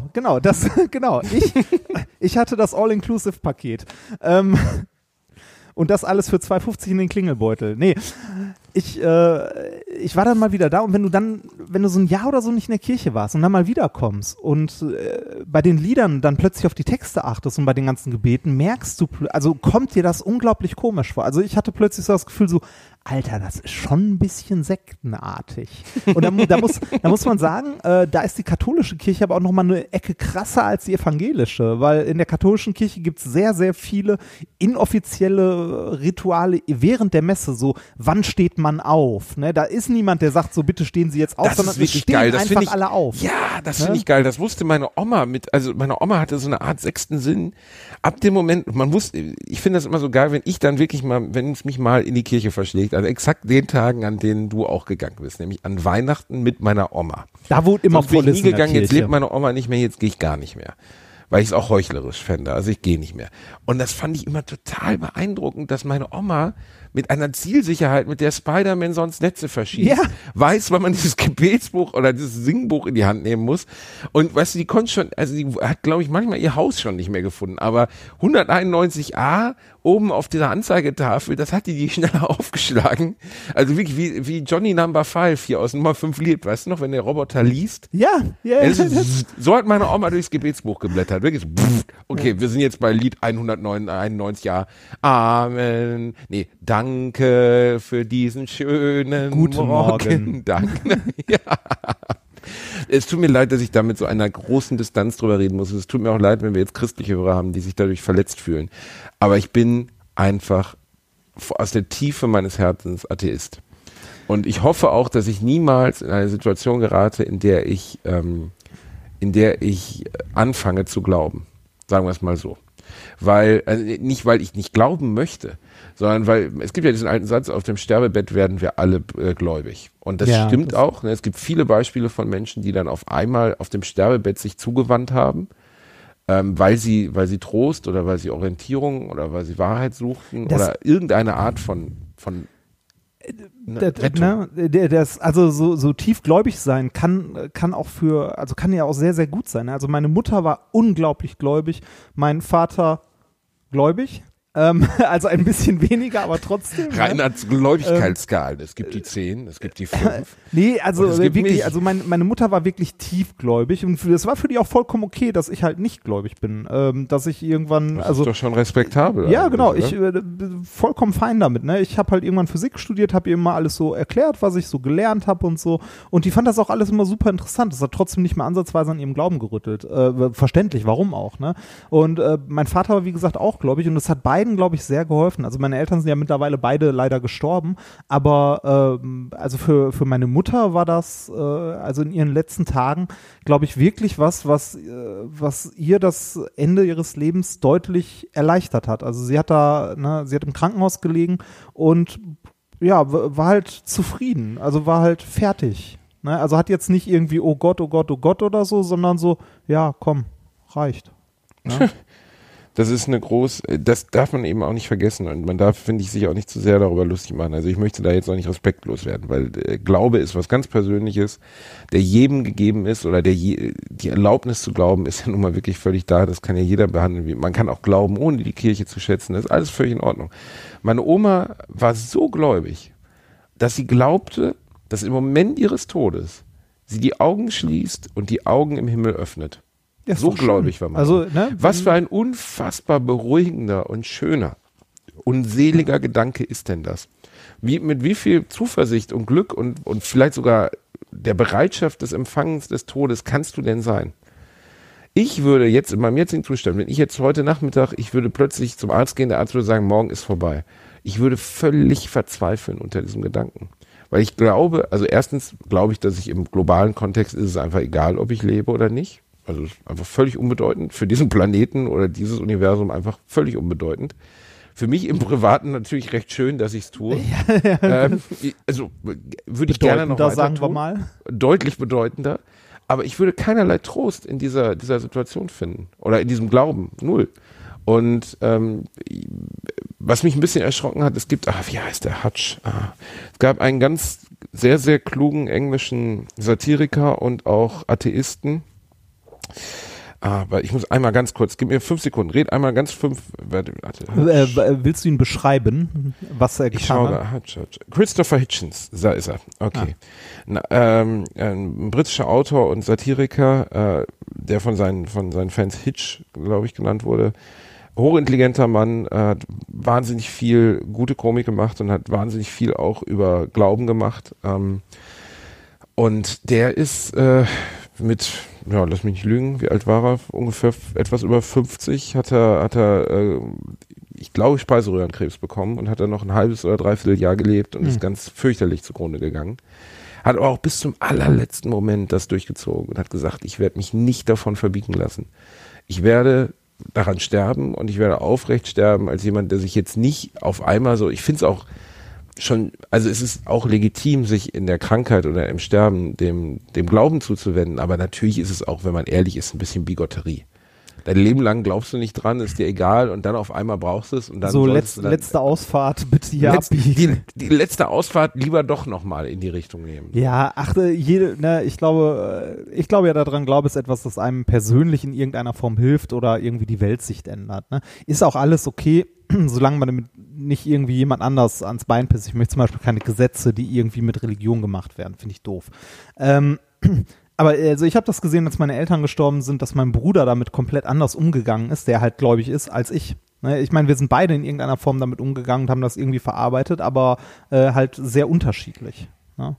Ich hatte das All-Inclusive-Paket. Und das alles für 2,50 in den Klingelbeutel. Nee, ich war dann mal wieder da und wenn du so ein Jahr oder so nicht in der Kirche warst und dann mal wiederkommst und bei den Liedern dann plötzlich auf die Texte achtest und bei den ganzen Gebeten, merkst du, also kommt dir das unglaublich komisch vor. Also ich hatte plötzlich so das Gefühl so, Alter, das ist schon ein bisschen sektenartig. Und da muss man sagen, da ist die katholische Kirche aber auch nochmal eine Ecke krasser als die evangelische, weil in der katholischen Kirche gibt es sehr, sehr viele inoffizielle Rituale während der Messe, so wann steht man auf, ne? Da ist niemand, der sagt so, bitte stehen Sie jetzt auf, sondern es stehen einfach alle auf. Ja, das finde ich geil, das wusste meine Oma meine Oma hatte so eine Art sechsten Sinn. Ab dem Moment, ich finde das immer so geil, wenn es mich mal in die Kirche verschlägt, also exakt den Tagen, an denen du auch gegangen bist, nämlich an Weihnachten mit meiner Oma. Da wurde immer voll in der Kirche. Jetzt lebt meine Oma nicht mehr, jetzt gehe ich gar nicht mehr. Weil ich es auch heuchlerisch fände, also ich gehe nicht mehr. Und das fand ich immer total beeindruckend, dass meine Oma mit einer Zielsicherheit, mit der Spider-Man sonst Netze verschießt, weiß, wann man dieses Gebetsbuch oder dieses Singbuch in die Hand nehmen muss. Und weißt du, die hat, glaube ich, manchmal ihr Haus schon nicht mehr gefunden, aber 191a oben auf dieser Anzeigetafel, das hat die schneller aufgeschlagen. Also wirklich wie Johnny Number 5 hier aus Nummer 5 Lied, weißt du noch, wenn der Roboter liest? Ja. So hat meine Oma durchs Gebetsbuch geblättert. Wirklich so, okay, wir sind jetzt bei Lied 191a. Amen. Nee, danke für diesen schönen Guten Morgen. Danke. Ja. Es tut mir leid, dass ich da mit so einer großen Distanz drüber reden muss. Es tut mir auch leid, wenn wir jetzt christliche Hörer haben, die sich dadurch verletzt fühlen. Aber ich bin einfach aus der Tiefe meines Herzens Atheist. Und ich hoffe auch, dass ich niemals in eine Situation gerate, in der ich anfange zu glauben. Sagen wir es mal so. Nicht, weil ich nicht glauben möchte, sondern weil, es gibt ja diesen alten Satz, auf dem Sterbebett werden wir alle gläubig. Und das stimmt auch. Ne? Es gibt viele Beispiele von Menschen, die dann auf einmal auf dem Sterbebett sich zugewandt haben, weil sie Trost oder weil sie Orientierung oder weil sie Wahrheit suchten oder irgendeine Art von also so tiefgläubig sein kann ja auch sehr, sehr gut sein. Also meine Mutter war unglaublich gläubig, mein Vater gläubig. Also ein bisschen weniger, aber trotzdem. Reinhards Gläubigkeitsskalen. Es gibt die 10, es gibt die 5. Nee, also wirklich, also meine Mutter war wirklich tiefgläubig und das war für die auch vollkommen okay, dass ich halt nicht gläubig bin. Dass ich irgendwann. Das ist doch schon respektabel. Ja, genau. Ich vollkommen fein damit. Ne? Ich habe halt irgendwann Physik studiert, habe ihr immer alles so erklärt, was ich so gelernt habe und so. Und die fand das auch alles immer super interessant. Das hat trotzdem nicht mehr ansatzweise an ihrem Glauben gerüttelt. Verständlich, warum auch. Ne? Und mein Vater war, wie gesagt, auch gläubig und das hat beiden, glaube ich, sehr geholfen. Also meine Eltern sind ja mittlerweile beide leider gestorben, aber also für meine Mutter war das also in ihren letzten Tagen, glaube ich, wirklich was ihr das Ende ihres Lebens deutlich erleichtert hat. Also sie hat im Krankenhaus gelegen und ja, war halt zufrieden, also war halt fertig. Ne? Also hat jetzt nicht irgendwie oh Gott, oh Gott, oh Gott oder so, sondern so, ja, komm, reicht. Ne? Das ist das darf man eben auch nicht vergessen und man darf, finde ich, sich auch nicht zu sehr darüber lustig machen. Also ich möchte da jetzt auch nicht respektlos werden, weil Glaube ist was ganz Persönliches, der jedem gegeben ist oder die Erlaubnis zu glauben ist ja nun mal wirklich völlig da, das kann ja jeder behandeln. Man kann auch glauben, ohne die Kirche zu schätzen, das ist alles völlig in Ordnung. Meine Oma war so gläubig, dass sie glaubte, dass im Moment ihres Todes sie die Augen schließt und die Augen im Himmel öffnet. Ja, so gläubig war man. Also, ne, was für ein unfassbar beruhigender und schöner und seliger Gedanke ist denn das? Mit wie viel Zuversicht und Glück und vielleicht sogar der Bereitschaft des Empfangens des Todes kannst du denn sein? Ich würde jetzt in meinem jetzigen Zustand, wenn ich jetzt heute Nachmittag, ich würde plötzlich zum Arzt gehen, der Arzt würde sagen, morgen ist vorbei. Ich würde völlig verzweifeln unter diesem Gedanken. Weil ich glaube, also erstens glaube ich, dass ich im globalen Kontext ist es einfach egal, ob ich lebe oder nicht. Also einfach völlig unbedeutend. Für diesen Planeten oder dieses Universum einfach völlig unbedeutend. Für mich im Privaten natürlich recht schön, dass ich es tue. Also würde ich gerne noch weiter sagen tun. Wir mal. Deutlich bedeutender. Aber ich würde keinerlei Trost in dieser Situation finden. Oder in diesem Glauben. Null. Und was mich ein bisschen erschrocken hat, es gibt, wie heißt der Hutch? Es gab einen ganz sehr, sehr klugen englischen Satiriker und auch Atheisten. Aber ich muss einmal ganz kurz, gib mir 5 Sekunden, red einmal ganz 5. Willst du ihn beschreiben, was er getan hat? Christopher Hitchens, da ist er. Okay. Ein britischer Autor und Satiriker, der von seinen Fans Hitch, glaube ich, genannt wurde. Hochintelligenter Mann, hat wahnsinnig viel gute Komik gemacht und hat wahnsinnig viel auch über Glauben gemacht. Und der ist lass mich nicht lügen, wie alt war er? Ungefähr etwas über 50, hat er ich glaube, Speiseröhrenkrebs bekommen und hat dann noch ein halbes oder dreiviertel Jahr gelebt und ist ganz fürchterlich zugrunde gegangen. Hat aber auch bis zum allerletzten Moment das durchgezogen und hat gesagt, ich werde mich nicht davon verbiegen lassen. Ich werde daran sterben und ich werde aufrecht sterben als jemand, der sich jetzt nicht auf einmal so, ich finde es auch schon, also es ist auch legitim, sich in der Krankheit oder im Sterben dem Glauben zuzuwenden, aber natürlich ist es auch, wenn man ehrlich ist, ein bisschen Bigotterie. Dein Leben lang glaubst du nicht dran, ist dir egal und dann auf einmal brauchst du es und dann so letzte Ausfahrt bitte hier abbiegen. Die letzte Ausfahrt lieber doch nochmal in die Richtung nehmen. Ja, ich glaube ja daran, Glaube ist etwas, das einem persönlich in irgendeiner Form hilft oder irgendwie die Weltsicht ändert. Ne? Ist auch alles okay, solange man damit nicht irgendwie jemand anders ans Bein pisst. Ich möchte zum Beispiel keine Gesetze, die irgendwie mit Religion gemacht werden, finde ich doof. Aber also ich habe das gesehen, als meine Eltern gestorben sind, dass mein Bruder damit komplett anders umgegangen ist, der halt gläubig ist, als ich. Ich meine, wir sind beide in irgendeiner Form damit umgegangen und haben das irgendwie verarbeitet, aber halt sehr unterschiedlich. Ne?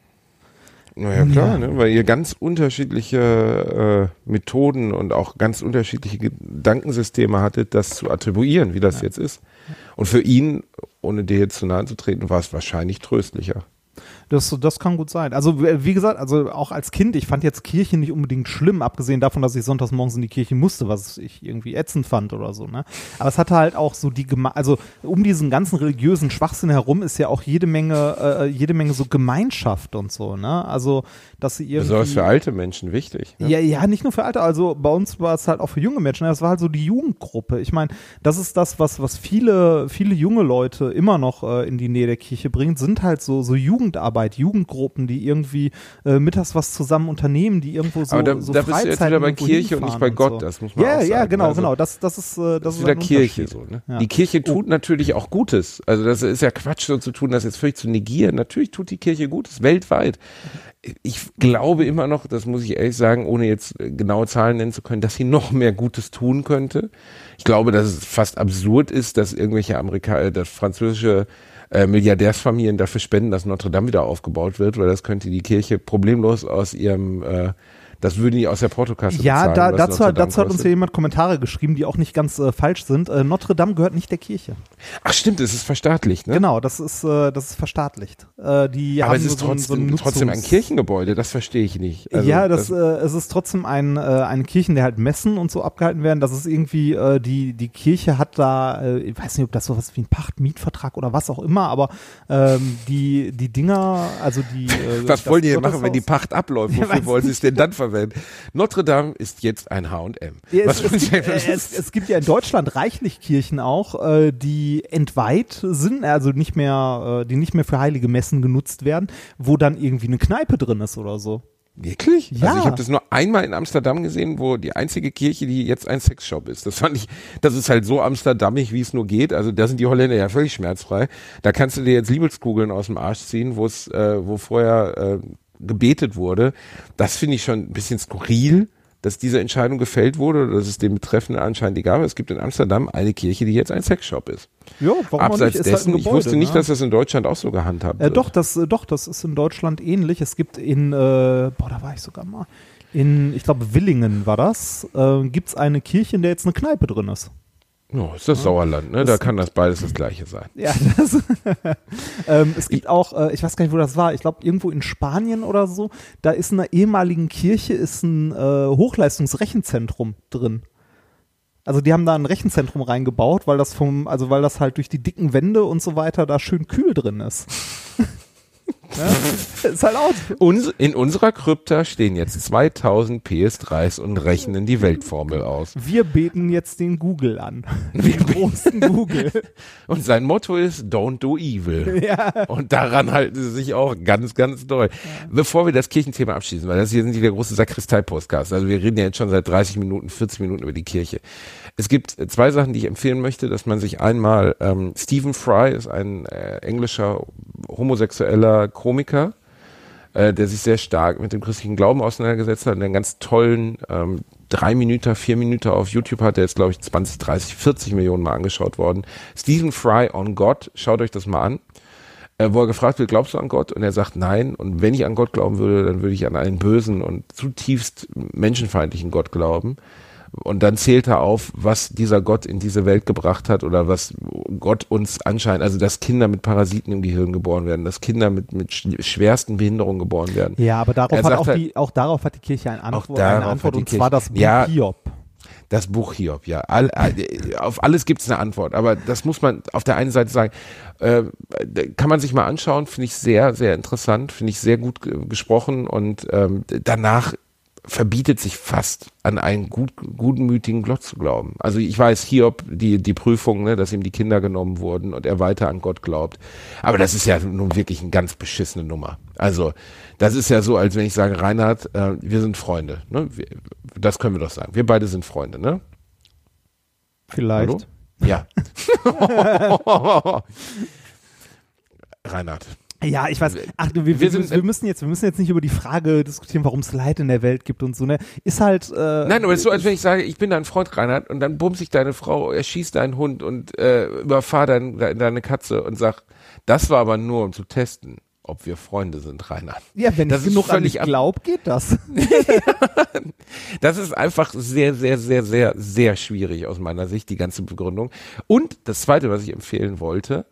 Naja, klar, ne? Weil ihr ganz unterschiedliche Methoden und auch ganz unterschiedliche Gedankensysteme hattet, das zu attribuieren, wie das jetzt ist. Und für ihn, ohne dir jetzt zu nahe zu treten, war es wahrscheinlich tröstlicher. Das kann gut sein. Also wie gesagt, also auch als Kind, ich fand jetzt Kirche nicht unbedingt schlimm, abgesehen davon, dass ich sonntags morgens in die Kirche musste, was ich irgendwie ätzend fand oder so. Ne? Aber es hatte halt auch so also um diesen ganzen religiösen Schwachsinn herum ist ja auch jede Menge so Gemeinschaft und so. Ne? Also dass sie irgendwie. Besonders für alte Menschen wichtig. Ne? Ja, nicht nur für alte. Also bei uns war es halt auch für junge Menschen. Das war halt so die Jugendgruppe. Ich meine, das ist das, was viele junge Leute immer noch in die Nähe der Kirche bringt, sind halt so Jugendarbeit. Jugendgruppen, die irgendwie mittags was zusammen unternehmen, die irgendwo so aber da so bist du jetzt wieder bei Kirche und nicht bei Gott, so. Das muss man auch sagen. Ja, genau, also, genau, das ist wieder Kirche so, ne? Ja. Die Kirche tut natürlich auch Gutes, also das ist ja Quatsch so zu tun, das jetzt völlig zu negieren, natürlich tut die Kirche Gutes, weltweit. Ich glaube immer noch, das muss ich ehrlich sagen, ohne jetzt genaue Zahlen nennen zu können, dass sie noch mehr Gutes tun könnte. Ich glaube, dass es fast absurd ist, dass irgendwelche das französische Milliardärsfamilien dafür spenden, dass Notre Dame wieder aufgebaut wird, weil das könnte die Kirche problemlos aus ihrem, das würden die aus der Portokasse bezahlen. Ja, dazu hat uns ja jemand Kommentare geschrieben, die auch nicht ganz falsch sind. Notre Dame gehört nicht der Kirche. Ach stimmt, es ist verstaatlicht, ne? Genau, das ist verstaatlicht. Aber es ist trotzdem ein Kirchengebäude, das verstehe ich nicht. Also, ja, es ist trotzdem eine Kirche, in der halt Messen und so abgehalten werden. Das ist irgendwie, die Kirche hat da, ich weiß nicht, ob das sowas wie ein Pacht-Mietvertrag oder was auch immer, aber die Dinger, also die was wollen die denn machen, wenn die Pacht abläuft? Wofür wollen sie es denn dann verwenden? Welt. Notre Dame ist jetzt ein H&M. Ja, es gibt ja in Deutschland reichlich Kirchen auch, die entweiht sind, also die nicht mehr für heilige Messen genutzt werden, wo dann irgendwie eine Kneipe drin ist oder so. Wirklich? Ja. Also ich habe das nur einmal in Amsterdam gesehen, wo die einzige Kirche, die jetzt ein Sexshop ist. Das ist halt so amsterdammig, wie es nur geht. Also da sind die Holländer ja völlig schmerzfrei. Da kannst du dir jetzt Liebeskugeln aus dem Arsch ziehen, wo vorher gebetet wurde. Das finde ich schon ein bisschen skurril, dass diese Entscheidung gefällt wurde, dass es dem Betreffenden anscheinend egal war. Es gibt in Amsterdam eine Kirche, die jetzt ein Sexshop ist. Ja, warum Abseits nicht? dessen, Halt ich wusste nicht, dass das in Deutschland auch so gehandhabt wird. Doch, das ist in Deutschland ähnlich. Es gibt da war ich sogar mal, ich glaube Willingen war das, gibt es eine Kirche, in der jetzt eine Kneipe drin ist. Oh, ist das Sauerland, ne? Da kann das beides das Gleiche sein. Ja, es gibt auch, ich weiß gar nicht, wo das war, ich glaube irgendwo in Spanien oder so, da ist in einer ehemaligen Kirche ist ein Hochleistungsrechenzentrum drin. Also die haben da ein Rechenzentrum reingebaut, weil das halt durch die dicken Wände und so weiter da schön kühl drin ist. Ja, ist halt auch. In unserer Krypta stehen jetzt 2000 PS3s und rechnen die Weltformel aus. Wir beten jetzt den Google an. Den großen Google. Und sein Motto ist Don't do evil. Ja. Und daran halten sie sich auch ganz, ganz doll. Ja. Bevor wir das Kirchenthema abschließen, weil das hier sind die der große Sakristei-Podcast. Also wir reden ja jetzt schon seit 30 Minuten, 40 Minuten über die Kirche. Es gibt zwei Sachen, die ich empfehlen möchte, dass man sich einmal, Stephen Fry ist ein englischer homosexueller Komiker, der sich sehr stark mit dem christlichen Glauben auseinandergesetzt hat und einen ganz tollen 3 Minuten, 4 Minuten auf YouTube hat, der ist glaube ich 20, 30, 40 Millionen Mal angeschaut worden. Stephen Fry on God, schaut euch das mal an. Wo er gefragt wird, glaubst du an Gott? Und er sagt nein. Und wenn ich an Gott glauben würde, dann würde ich an einen bösen und zutiefst menschenfeindlichen Gott glauben. Und dann zählt er auf, was dieser Gott in diese Welt gebracht hat oder was Gott uns anscheinend, also dass Kinder mit Parasiten im Gehirn geboren werden, dass Kinder mit schwersten Behinderungen geboren werden. Ja, aber darauf darauf hat die Kirche eine Antwort und zwar das Buch Hiob. Das Buch Hiob, ja. Auf alles gibt es eine Antwort, aber das muss man auf der einen Seite sagen, kann man sich mal anschauen, finde ich sehr, sehr interessant, finde ich sehr gut gesprochen und danach verbietet sich fast an einen gutmütigen Gott zu glauben. Also ich weiß, Hiob, die Prüfung, ne, dass ihm die Kinder genommen wurden und er weiter an Gott glaubt. Aber das ist ja nun wirklich eine ganz beschissene Nummer. Also das ist ja so, als wenn ich sage, Reinhard, wir sind Freunde. Ne? Das können wir doch sagen. Wir beide sind Freunde, ne? Vielleicht. Hallo? Ja. Reinhard. Ja, ich weiß. Ach, wir müssen jetzt nicht über die Frage diskutieren, warum es Leid in der Welt gibt und so, ne? Ist halt. Nein, aber es ist so, als wenn ich sage, ich bin dein Freund, Reinhard, und dann bumst sich deine Frau, erschießt deinen Hund und überfahr deine Katze und sagt, das war aber nur, um zu testen, ob wir Freunde sind, Reinhard. Ja, wenn ich genug an dich glaube, geht das. Das ist einfach sehr, sehr, sehr, sehr, sehr schwierig aus meiner Sicht, die ganze Begründung. Und das Zweite, was ich empfehlen wollte,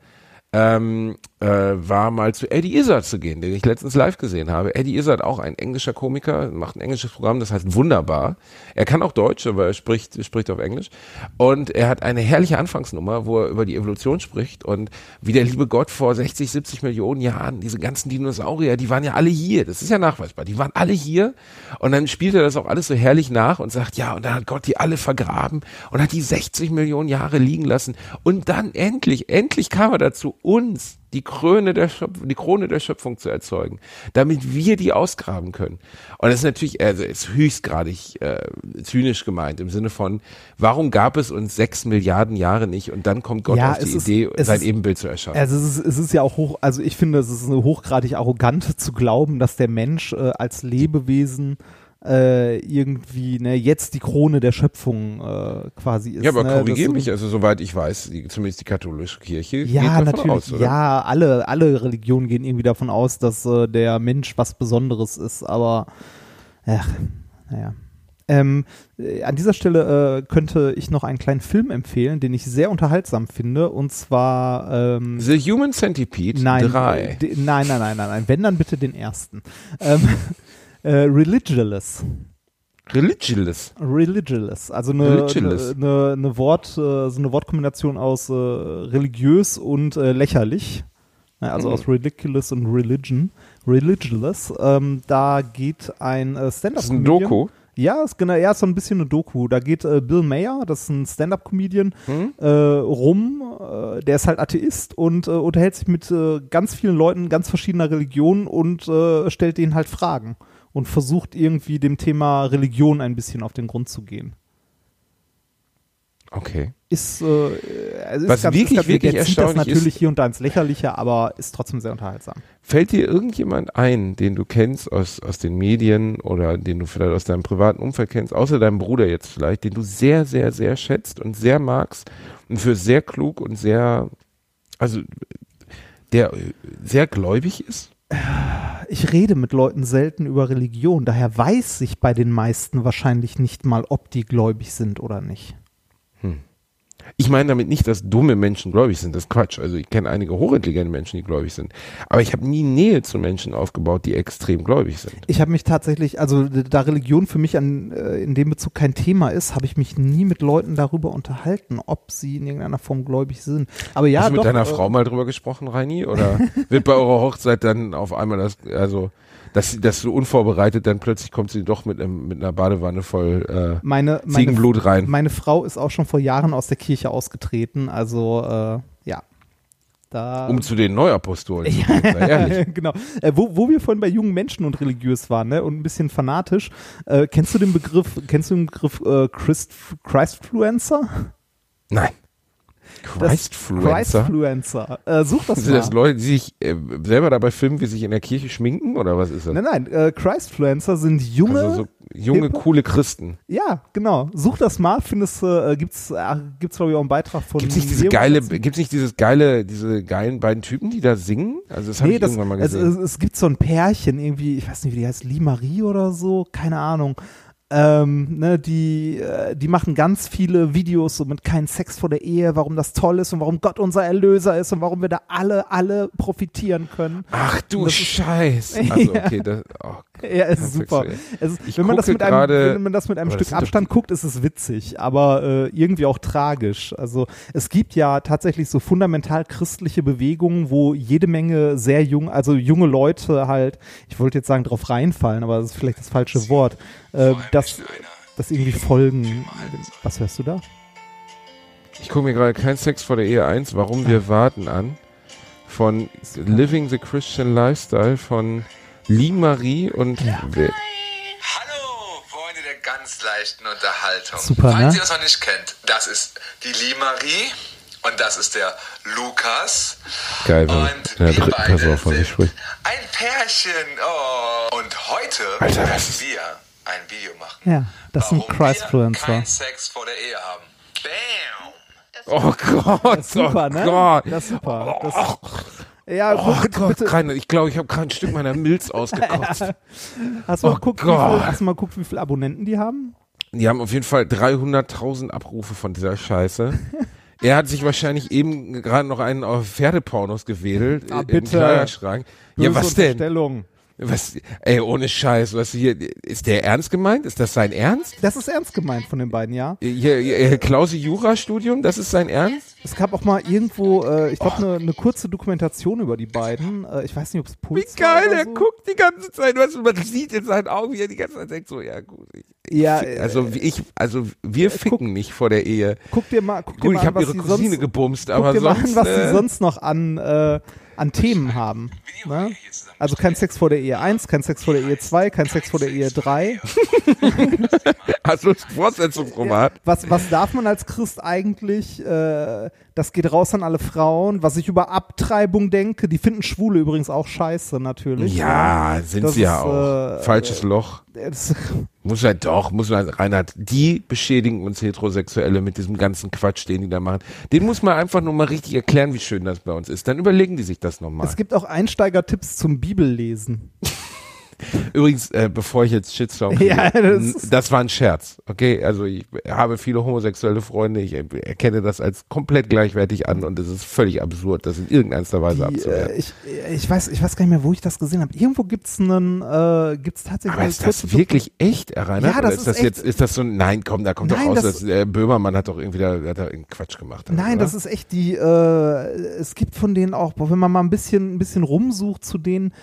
war mal zu Eddie Izzard zu gehen, den ich letztens live gesehen habe. Eddie Izzard, auch ein englischer Komiker, macht ein englisches Programm, das heißt Wunderbar. Er kann auch Deutsch, aber er spricht auf Englisch. Und er hat eine herrliche Anfangsnummer, wo er über die Evolution spricht und wie der liebe Gott vor 60, 70 Millionen Jahren, diese ganzen Dinosaurier, die waren ja alle hier. Das ist ja nachweisbar. Die waren alle hier. Und dann spielt er das auch alles so herrlich nach und sagt, ja, und dann hat Gott die alle vergraben und hat die 60 Millionen Jahre liegen lassen. Und dann endlich kam er dazu, uns die Krone der Schöpfung zu erzeugen, damit wir die ausgraben können. Und das ist natürlich, also ist höchstgradig zynisch gemeint, im Sinne von, warum gab es uns 6 Milliarden Jahre nicht und dann kommt Gott auf die Idee, sein Ebenbild zu erschaffen. Also es ist ja auch ich finde, es ist hochgradig arrogant zu glauben, dass der Mensch als Lebewesen irgendwie jetzt die Krone der Schöpfung quasi ist. Ja, aber korrigiere mich, also soweit ich weiß, zumindest die katholische Kirche geht davon natürlich aus, oder? Ja, alle Religionen gehen irgendwie davon aus, dass der Mensch was Besonderes ist, aber naja. An dieser Stelle könnte ich noch einen kleinen Film empfehlen, den ich sehr unterhaltsam finde, und zwar The Human Centipede 3. Nein, wenn dann bitte den ersten. Religious. Also eine Wortkombination aus religiös und lächerlich. Also aus ridiculous und religion. Religious. Da geht ein Stand-up-Comedian. Das ist ein Doku? Ja, ist so ein bisschen eine Doku. Da geht Bill Maher, das ist ein Stand-up-Comedian, rum. Der ist halt Atheist und unterhält sich mit ganz vielen Leuten ganz verschiedener Religionen und stellt denen halt Fragen und versucht irgendwie dem Thema Religion ein bisschen auf den Grund zu gehen. Okay. Ist Was wirklich zieht das erstaunlich natürlich ist, hier und da ins Lächerliche, aber ist trotzdem sehr unterhaltsam. fällt dir irgendjemand ein, den du kennst aus den Medien oder den du vielleicht aus deinem privaten Umfeld kennst, außer deinem Bruder jetzt vielleicht, den du sehr, sehr, sehr schätzt und sehr magst und für sehr klug und der sehr gläubig ist? Ich rede mit Leuten selten über Religion, daher weiß ich bei den meisten wahrscheinlich nicht mal, ob die gläubig sind oder nicht. Ich meine damit nicht, dass dumme Menschen gläubig sind, das ist Quatsch. Also ich kenne einige hochintelligente Menschen, die gläubig sind. Aber ich habe nie Nähe zu Menschen aufgebaut, die extrem gläubig sind. Ich habe mich tatsächlich, also da Religion für mich in dem Bezug kein Thema ist, habe ich mich nie mit Leuten darüber unterhalten, ob sie in irgendeiner Form gläubig sind. Aber ja, Hast du mit doch, deiner Frau mal drüber gesprochen, Reini? Oder wird bei eurer Hochzeit dann auf einmal dass du unvorbereitet, dann plötzlich kommt sie doch mit einer Badewanne voll Ziegenblut rein. Meine Frau ist auch schon vor Jahren aus der Kirche ausgetreten, also ja. Um zu den Neuapostolen zu gehen, sei ehrlich. Genau. Wo wir vorhin bei jungen Menschen und religiös waren, ne, und ein bisschen fanatisch, kennst du den Begriff Christfluencer? Nein. Christfluencer. Such das Sind mal. das Leute, die sich selber dabei filmen, wie sie sich in der Kirche schminken, oder was ist das? Nein, Christfluencer sind junge, Also so junge, coole Christen. Ja, genau. Such das mal, gibt's glaube ich auch einen Beitrag von Gibt's nicht diese geilen beiden Typen, die da singen? Also das habe ich irgendwann mal gesehen. Es gibt so ein Pärchen irgendwie, ich weiß nicht, wie die heißt, Lee Marie oder so, keine Ahnung. Die machen ganz viele Videos so mit kein Sex vor der Ehe, warum das toll ist und warum Gott unser Erlöser ist und warum wir da alle profitieren können. Ach du Scheiß. Also okay, ja, es ist super. Wenn man das mit einem Stück Abstand guckt, ist es witzig, aber irgendwie auch tragisch. Also es gibt ja tatsächlich so fundamental christliche Bewegungen, wo jede Menge junge Leute halt, ich wollte jetzt sagen, drauf reinfallen, aber das ist vielleicht das falsche Wort, das irgendwie folgen. Was hörst du da? Ich gucke mir gerade kein Sex vor der Ehe 1, warum wir warten an, von Living the Christian Lifestyle von Lee Marie und Hallo, Freunde der ganz leichten Unterhaltung. Super, Falls ne? ihr es noch nicht kennt, das ist die Lee Marie und das ist der Lukas. Geil, wenn und in der wir dritten Person beide von sich sind spricht. ein Pärchen. Oh. Und heute Alter, werden das ist- wir ein Video machen. Ja, das sind warum wir Christfluencer. keinen Sex vor der Ehe haben. Bam! Oh Gott, Super, oh ne? Gott. Das ist super. Oh Gott, ich glaube, ich habe gerade ein Stück meiner Milz ausgekotzt. Hast du mal Oh geguckt, wie viele Abonnenten die haben? Die haben auf jeden Fall 300.000 Abrufe von dieser Scheiße. Er hat sich wahrscheinlich eben gerade noch einen auf Pferdepornos gewedelt im bitte. Kleiderschrank. Ja, was denn? Unterstellung. Was, ohne Scheiß, was hier, ist der ernst gemeint? Ist das sein Ernst? Das ist ernst gemeint von den beiden, ja. Hier, Klausi Jurastudium, das ist sein Ernst? Es gab auch mal irgendwo, ich glaube, eine kurze Dokumentation über die beiden. Ich weiß nicht, ob es Wie Puls war geil, oder er so. guckt die ganze Zeit, weißt du, man sieht in seinen Augen, wie er die ganze Zeit denkt, so, ja gut. Wir ficken nicht vor der Ehe. Guck dir mal Gut, an, ich habe was ihre sie Cousine sonst, gebumst, aber guck dir mal sonst, an, was sie sonst noch an Themen haben. Ne? Also kein Sex vor der Ehe 1, kein Sex vor der Ehe 2, kein Sex vor der Ehe 3. hast du ein Fortsetzungsroman? Was darf man als Christ eigentlich? Das geht raus an alle Frauen. Was ich über Abtreibung denke, die finden Schwule übrigens auch scheiße, natürlich. Ja, sind Das sie ja ist, auch. Falsches Loch. Muss man, Reinhard, die beschädigen uns Heterosexuelle mit diesem ganzen Quatsch, den die da machen. Den muss man einfach nur mal richtig erklären, wie schön das bei uns ist. Dann überlegen die sich das nochmal. Es gibt auch Einsteigertipps zum Bibellesen. Übrigens, bevor ich jetzt Shitstorm kriege, Ja, das war ein Scherz, okay? Also ich habe viele homosexuelle Freunde, ich erkenne das als komplett gleichwertig an und es ist völlig absurd, das in irgendeiner Weise abzuwehren. Ich weiß gar nicht mehr, wo ich das gesehen habe. Irgendwo gibt's tatsächlich. Aber ist das wirklich echt, Rainer? Ja, das Oder ist das ist jetzt, ist das so, nein, komm, da kommt doch Nein, raus, das- dass Böhmermann hat doch irgendwie hat da irgendeinen Quatsch gemacht. Nein, oder? das ist echt es gibt von denen auch, wenn man mal ein bisschen rumsucht zu denen,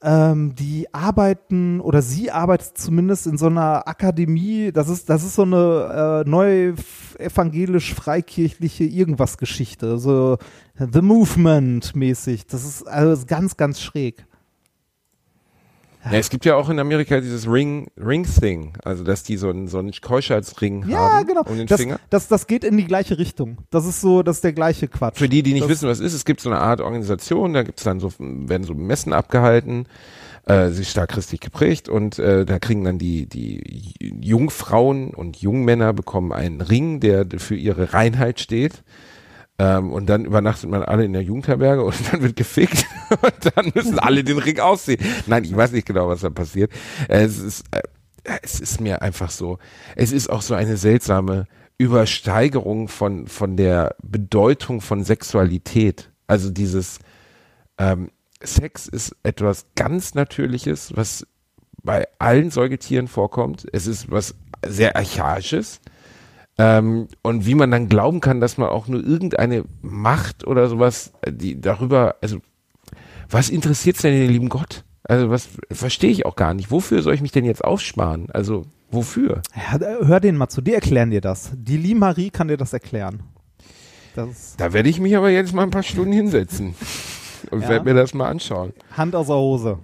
die arbeiten, oder sie arbeitet zumindest in so einer Akademie, das ist so eine neu evangelisch-freikirchliche Irgendwas-Geschichte, so The Movement-mäßig. Das ist also ganz, ganz schräg. Ja, es gibt ja auch in Amerika dieses Ring-Thing, also dass die so einen Keuschheitsring haben genau. um den Finger. Das geht in die gleiche Richtung. Das ist der gleiche Quatsch. Für die nicht wissen, was es ist, es gibt so eine Art Organisation, da gibt's dann werden so Messen abgehalten, sie ist stark christlich geprägt und da kriegen dann die Jungfrauen und Jungmänner bekommen einen Ring, der für ihre Reinheit steht. Und dann übernachtet man alle in der Jugendherberge und dann wird gefickt und dann müssen alle den Ring ausziehen. Nein, ich weiß nicht genau, was da passiert. Es ist mir einfach so, es ist auch so eine seltsame Übersteigerung von der Bedeutung von Sexualität. Also dieses Sex ist etwas ganz Natürliches, was bei allen Säugetieren vorkommt. Es ist was sehr Archaisches. Und wie man dann glauben kann, dass man auch nur irgendeine Macht oder sowas, die darüber, also was interessiert's denn den lieben Gott? Also was verstehe ich auch gar nicht. Wofür soll ich mich denn jetzt aufsparen? Also wofür? Ja, hör denen mal zu, die erklären dir das. Die Lee-Marie kann dir das erklären. Da werde ich mich aber jetzt mal ein paar Stunden hinsetzen und werde mir das mal anschauen. Hand aus der Hose.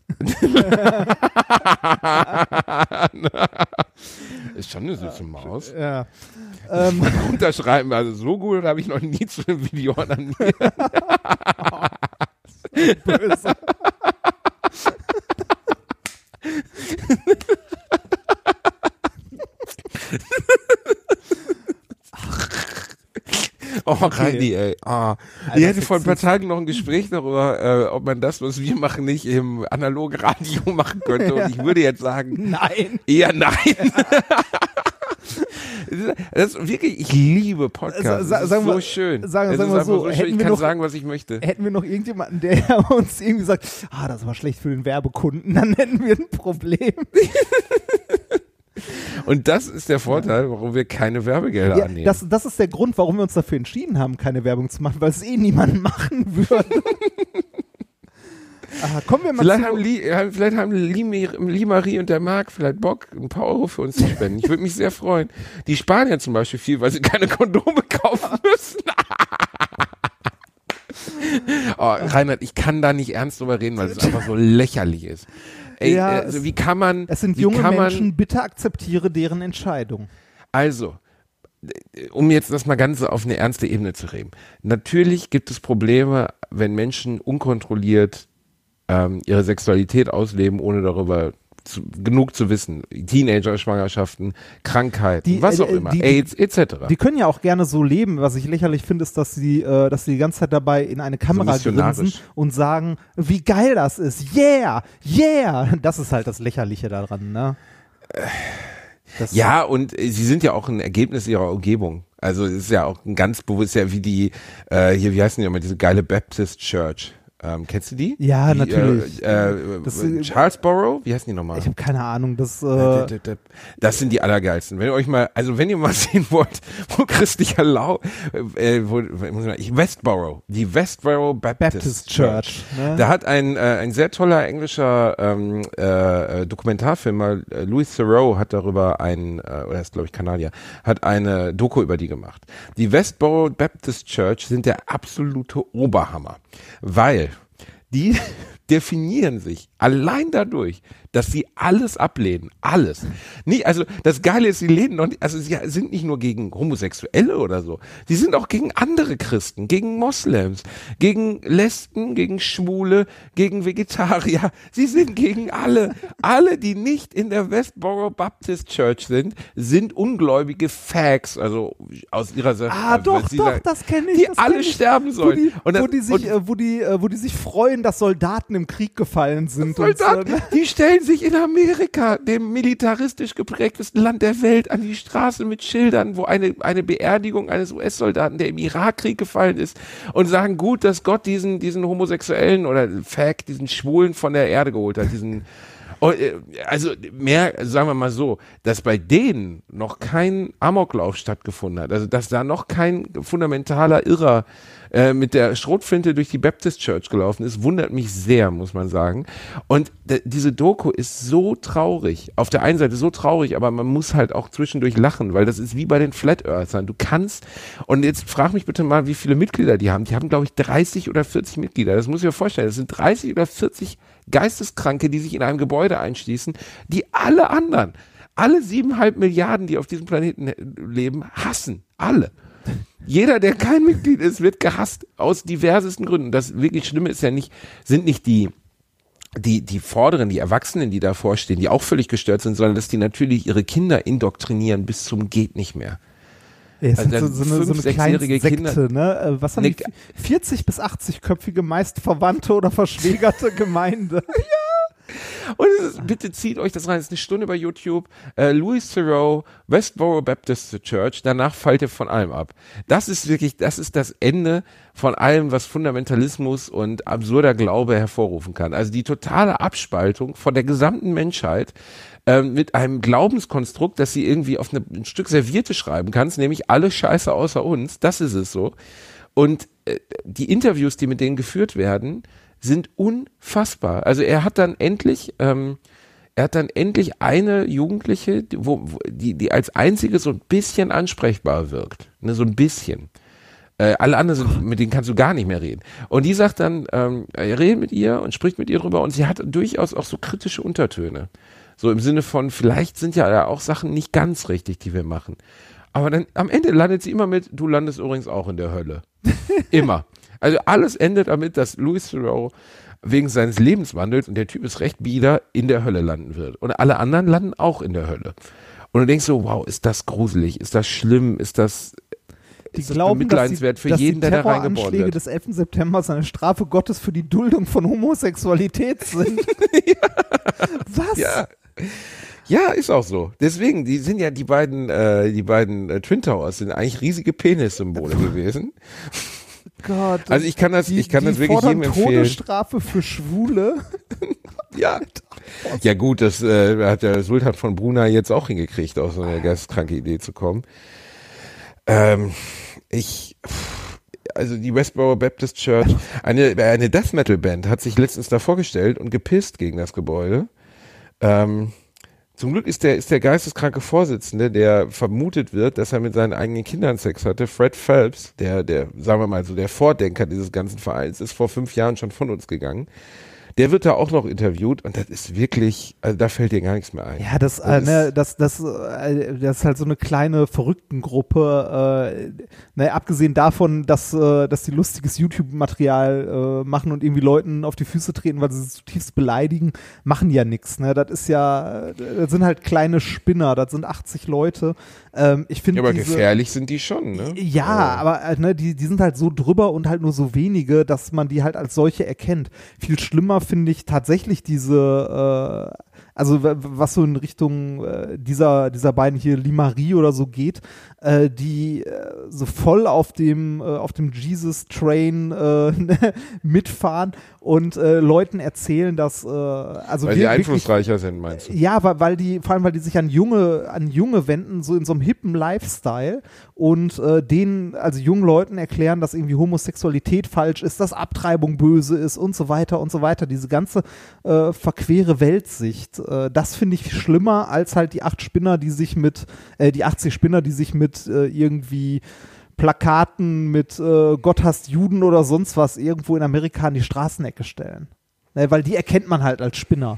Ist schon eine süße Maus. Ja. Unterschreiben, also so gut habe ich noch nie zu einem Video animiert. Böse. Oh, Reini, ey. Oh. Ich hatte vor ein paar Tagen noch ein Gespräch darüber, ob man das, was wir machen, nicht im analogen Radio machen könnte. Und ich würde jetzt sagen, nein. Eher nein. Das ist wirklich, ich liebe Podcasts. Das ist so schön. Sagen wir so, ich kann sagen, was ich möchte. Hätten wir noch irgendjemanden, der uns irgendwie sagt, das ist aber schlecht für den Werbekunden, dann hätten wir ein Problem. Und das ist der Vorteil, warum wir keine Werbegelder annehmen. Das ist der Grund, warum wir uns dafür entschieden haben, keine Werbung zu machen, weil es niemand machen würde. Kommen wir mal vielleicht haben Lee-Marie und der Marc vielleicht Bock, ein paar Euro für uns zu spenden. Ich würde mich sehr freuen. Die sparen ja zum Beispiel viel, weil sie keine Kondome kaufen müssen. Reinhard, ich kann da nicht ernst drüber reden, weil es einfach so lächerlich ist. Ey, also wie kann man... Es sind junge Menschen, bitte akzeptiere deren Entscheidung. Also, um jetzt das mal ganz auf eine ernste Ebene zu reden. Natürlich gibt es Probleme, wenn Menschen unkontrolliert ihre Sexualität ausleben, ohne darüber genug zu wissen. Teenager-Schwangerschaften, Krankheiten, was auch immer, AIDS, etc. Die können ja auch gerne so leben. Was ich lächerlich finde, ist, dass sie die ganze Zeit dabei in eine Kamera grinsen und sagen, wie geil das ist. Yeah, yeah. Das ist halt das Lächerliche daran, ne? Ja, und sie sind ja auch ein Ergebnis ihrer Umgebung. Also es ist ja auch ein ganz bewusst, ja wie die, hier, wie heißen die immer, diese geile Baptist Church. Kennst du die? Ja, natürlich. Charlesborough? Wie heißen die nochmal? Ich habe keine Ahnung. Das sind die allergeilsten. Wenn ihr mal sehen wollt, wo christlicher Westborough, die Westborough Baptist Church. Ne? Da hat ein sehr toller englischer Dokumentarfilmer, Louis Theroux, hat darüber oder ist glaube ich Kanadier, hat eine Doku über die gemacht. Die Westborough Baptist Church sind der absolute Oberhammer, weil die definieren sich allein dadurch, dass sie alles ablehnen. Alles. Also das Geile ist, sie lehnen noch nicht, also sie sind nicht nur gegen Homosexuelle oder so. Sie sind auch gegen andere Christen, gegen Moslems, gegen Lesben, gegen Schwule, gegen Vegetarier. Sie sind gegen alle. Alle, die nicht in der Westborough Baptist Church sind ungläubige Fags, also aus ihrer Sicht. Das kenne ich. Die alle sterben sollen. Wo die sich freuen, dass Soldaten im Krieg gefallen sind. Die stellen sich in Amerika, dem militaristisch geprägtesten Land der Welt, an die Straße mit Schildern, wo eine Beerdigung eines US-Soldaten, der im Irakkrieg gefallen ist, und sagen, gut, dass Gott diesen Homosexuellen oder Fag, diesen Schwulen von der Erde geholt hat, Also mehr, sagen wir mal so, dass bei denen noch kein Amoklauf stattgefunden hat, also dass da noch kein fundamentaler Irrer mit der Schrotflinte durch die Baptist Church gelaufen ist, wundert mich sehr, muss man sagen. Und diese Doku ist so traurig. Auf der einen Seite so traurig, aber man muss halt auch zwischendurch lachen, weil das ist wie bei den Flat Earthern. Du kannst, und jetzt frag mich bitte mal, wie viele Mitglieder die haben. Die haben, glaube ich, 30 oder 40 Mitglieder. Das muss ich mir vorstellen. Das sind 30 oder 40 Geisteskranke, die sich in einem Gebäude einschließen, die alle anderen, alle 7,5 Milliarden, die auf diesem Planeten leben, hassen. Alle. Jeder, der kein Mitglied ist, wird gehasst aus diversesten Gründen. Das wirklich Schlimme ist ja nicht, sind nicht die Vorderen, die Erwachsenen, die davor stehen, die auch völlig gestört sind, sondern dass die natürlich ihre Kinder indoktrinieren bis zum geht nicht mehr. Ja, es Also sind so eine kleine Sekte, Kinder, ne? Was haben die? 40 bis 80-köpfige, meist verwandte oder verschwägerte Gemeinde. Und bitte zieht euch das rein, es ist eine Stunde bei YouTube. Louis Theroux, Westboro Baptist Church, danach fallt ihr von allem ab. Das ist wirklich, das ist das Ende von allem, was Fundamentalismus und absurder Glaube hervorrufen kann. Also die totale Abspaltung von der gesamten Menschheit mit einem Glaubenskonstrukt, das sie irgendwie auf ein Stück Serviette schreiben kannst, nämlich alle Scheiße außer uns, das ist es so. Und die Interviews, die mit denen geführt werden, sind unfassbar. Also er hat dann endlich eine Jugendliche, die als einzige so ein bisschen ansprechbar wirkt. Ne, so ein bisschen. Alle anderen mit denen kannst du gar nicht mehr reden. Und die sagt dann, er redet mit ihr und spricht mit ihr drüber und sie hat durchaus auch so kritische Untertöne. So im Sinne von, vielleicht sind ja auch Sachen nicht ganz richtig, die wir machen. Aber dann am Ende landet sie immer mit, du landest übrigens auch in der Hölle. Immer. Also alles endet damit, dass Louis Theroux wegen seines Lebenswandels, und der Typ ist recht bieder, in der Hölle landen wird. Und alle anderen landen auch in der Hölle. Und du denkst so, wow, ist das gruselig, ist das schlimm, ist das bemitleidenswert für jeden, der da reingeboren wird. Die Terroranschläge des 11. September eine Strafe Gottes für die Duldung von Homosexualität sind. Ja. Was? Ja. Ja, ist auch so. Deswegen, die sind ja die beiden Twin Towers sind eigentlich riesige Penissymbole gewesen. Gott. Also ich kann das wirklich jedem empfehlen. Todesstrafe für Schwule. Ja. Ja gut, das hat der Sultan von Brunei jetzt auch hingekriegt, aus so einer geisteskranke Idee zu kommen. Also die Westboro Baptist Church, eine Death Metal Band hat sich letztens da vorgestellt und gepisst gegen das Gebäude. Zum Glück ist der geisteskranke Vorsitzende, der vermutet wird, dass er mit seinen eigenen Kindern Sex hatte, Fred Phelps, der sagen wir mal so der Vordenker dieses ganzen Vereins, ist vor 5 Jahren schon von uns gegangen. Der wird da auch noch interviewt und das ist wirklich, also da fällt dir gar nichts mehr ein. Ja, das ist halt so eine kleine Verrücktengruppe, abgesehen davon, dass die lustiges YouTube-Material machen und irgendwie Leuten auf die Füße treten, weil sie sie zutiefst beleidigen, machen ja nichts. Ne? Das sind halt kleine Spinner, das sind 80 Leute. Ich finde aber gefährlich sind die schon, ne? Ja, aber die sind halt so drüber und halt nur so wenige, dass man die halt als solche erkennt. Viel schlimmer finde ich tatsächlich diese, also was so in Richtung dieser beiden hier, Limarie oder so geht, die so voll auf dem Jesus-Train mitfahren und Leuten erzählen, dass weil die einflussreicher sind, meinst du? Ja, vor allem weil die sich an Junge wenden, so in so einem hippen Lifestyle und denen, also jungen Leuten erklären, dass irgendwie Homosexualität falsch ist, dass Abtreibung böse ist und so weiter und so weiter. Diese ganze verquere Weltsicht, das finde ich schlimmer als halt die 80 Spinner, die sich mit irgendwie Plakaten mit Gott hasst Juden oder sonst was irgendwo in Amerika an die Straßenecke stellen. Weil die erkennt man halt als Spinner.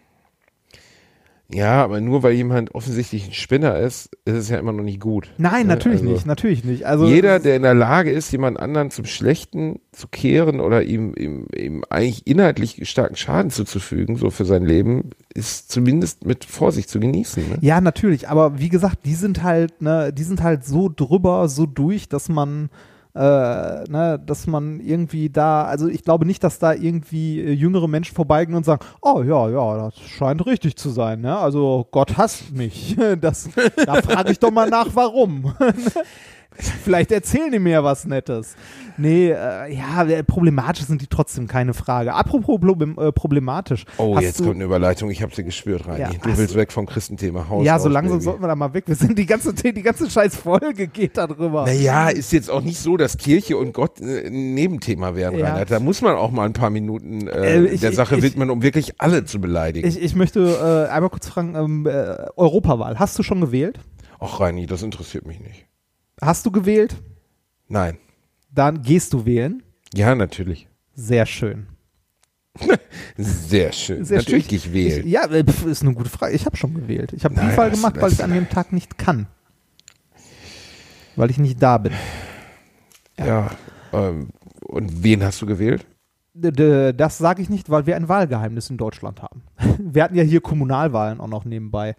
Ja, aber nur weil jemand offensichtlich ein Spinner ist es ja immer noch nicht gut. Nein, natürlich nicht. Also jeder, der in der Lage ist, jemand anderen zum Schlechten zu kehren oder ihm eigentlich inhaltlich starken Schaden zuzufügen, so für sein Leben, ist zumindest mit Vorsicht zu genießen. Ne? Ja, natürlich, aber wie gesagt, die sind halt so drüber, so durch, dass man irgendwie da, also ich glaube nicht, dass da irgendwie jüngere Menschen vorbeigehen und sagen, oh ja, das scheint richtig zu sein, ne? Also Gott hasst mich. Da frage ich doch mal nach, warum. Vielleicht erzählen die mir was Nettes. Nee, problematisch sind die trotzdem, keine Frage. Apropos problematisch. Oh, jetzt kommt eine Überleitung. Ich habe sie gespürt, Reini. Ja, du willst weg vom Christenthema. Ja, so langsam sollten wir da mal weg. Wir sind die ganze scheiß Folge geht da drüber. Naja, ist jetzt auch nicht so, dass Kirche und Gott ein Nebenthema werden, Ja. Reinhard. Da muss man auch mal ein paar Minuten der Sache widmen, um wirklich alle zu beleidigen. Ich möchte einmal kurz fragen, Europawahl, hast du schon gewählt? Ach, Reini, das interessiert mich nicht. Hast du gewählt? Nein. Dann gehst du wählen? Ja, natürlich. Sehr schön. Sehr schön. Sehr natürlich schön. gehe ich wählen. Ja, ist eine gute Frage. Ich habe schon gewählt. Ich habe Nein, Briefwahl das- gemacht, weil ich an dem Tag nicht kann. Weil ich nicht da bin. Ja. Und wen hast du gewählt? Das sage ich nicht, weil wir ein Wahlgeheimnis in Deutschland haben. Wir hatten ja hier Kommunalwahlen auch noch nebenbei.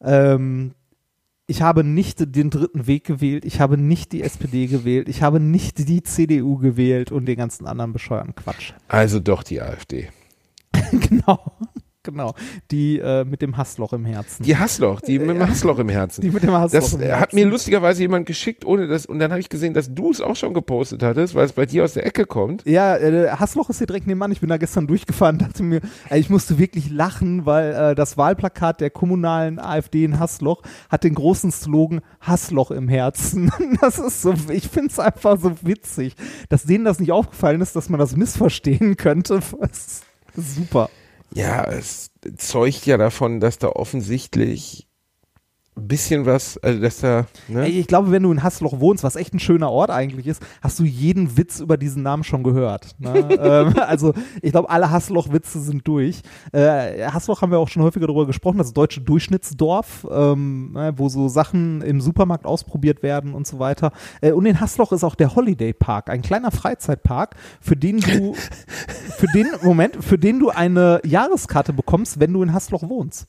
Ich habe nicht den dritten Weg gewählt, ich habe nicht die SPD gewählt, ich habe nicht die CDU gewählt und den ganzen anderen bescheuerten Quatsch. Also doch die AfD. Genau. Die mit dem Hassloch im Herzen. Die Hassloch, die mit dem Hassloch im Herzen. Die mit dem Hassloch Das im Herzen. hat mir lustigerweise jemand geschickt, ohne das, und dann habe ich gesehen, dass du es auch schon gepostet hattest, weil es bei dir aus der Ecke kommt. Ja, Hassloch ist hier direkt nebenan. Ich bin da gestern durchgefahren, dachte mir, ich musste wirklich lachen, weil das Wahlplakat der kommunalen AfD in Hassloch hat den großen Slogan Hassloch im Herzen. Das ist so, ich finde es einfach so witzig, dass denen das nicht aufgefallen ist, dass man das missverstehen könnte. Das ist super. Ja, es zeugt ja davon, dass da offensichtlich ein bisschen was, also dass da, ne? Ey, ich glaube, wenn du in Hassloch wohnst, was echt ein schöner Ort eigentlich ist, hast du jeden Witz über diesen Namen schon gehört. Ne? Also ich glaube, alle Hassloch-Witze sind durch. Hassloch haben wir auch schon häufiger darüber gesprochen, das deutsche Durchschnittsdorf, wo so Sachen im Supermarkt ausprobiert werden und so weiter. Und in Hassloch ist auch der Holiday Park, ein kleiner Freizeitpark, für den du eine Jahreskarte bekommst, wenn du in Hassloch wohnst.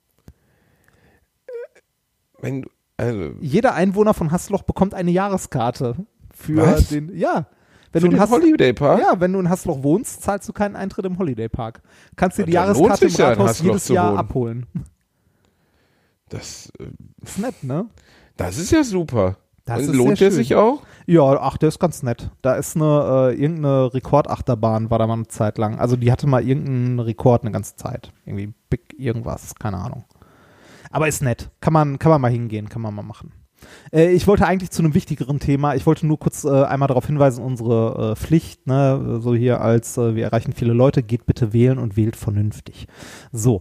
Jeder Einwohner von Hassloch bekommt eine Jahreskarte für Was? den. Ja. Wenn Für du in den Holiday Park? Ja, wenn du in Hassloch wohnst, zahlst du keinen Eintritt im Holiday Park. Kannst dir die Ja, dann Jahreskarte lohnt im sich ja, in Rathaus Hassloch jedes zu Jahr wohnen. abholen. Das Ist nett, ne? ist ja super. Das Und ist lohnt sehr der schön. sich auch? Ja, ach, der ist ganz nett. Da ist irgendeine Rekordachterbahn, war da mal eine Zeit lang. Also die hatte mal irgendeinen Rekord eine ganze Zeit. Irgendwie Big irgendwas, keine Ahnung. Aber ist nett. Kann man mal hingehen, kann man mal machen. Ich wollte eigentlich zu einem wichtigeren Thema, ich wollte nur kurz einmal darauf hinweisen, unsere Pflicht, ne, so hier als wir erreichen viele Leute, geht bitte wählen und wählt vernünftig. So,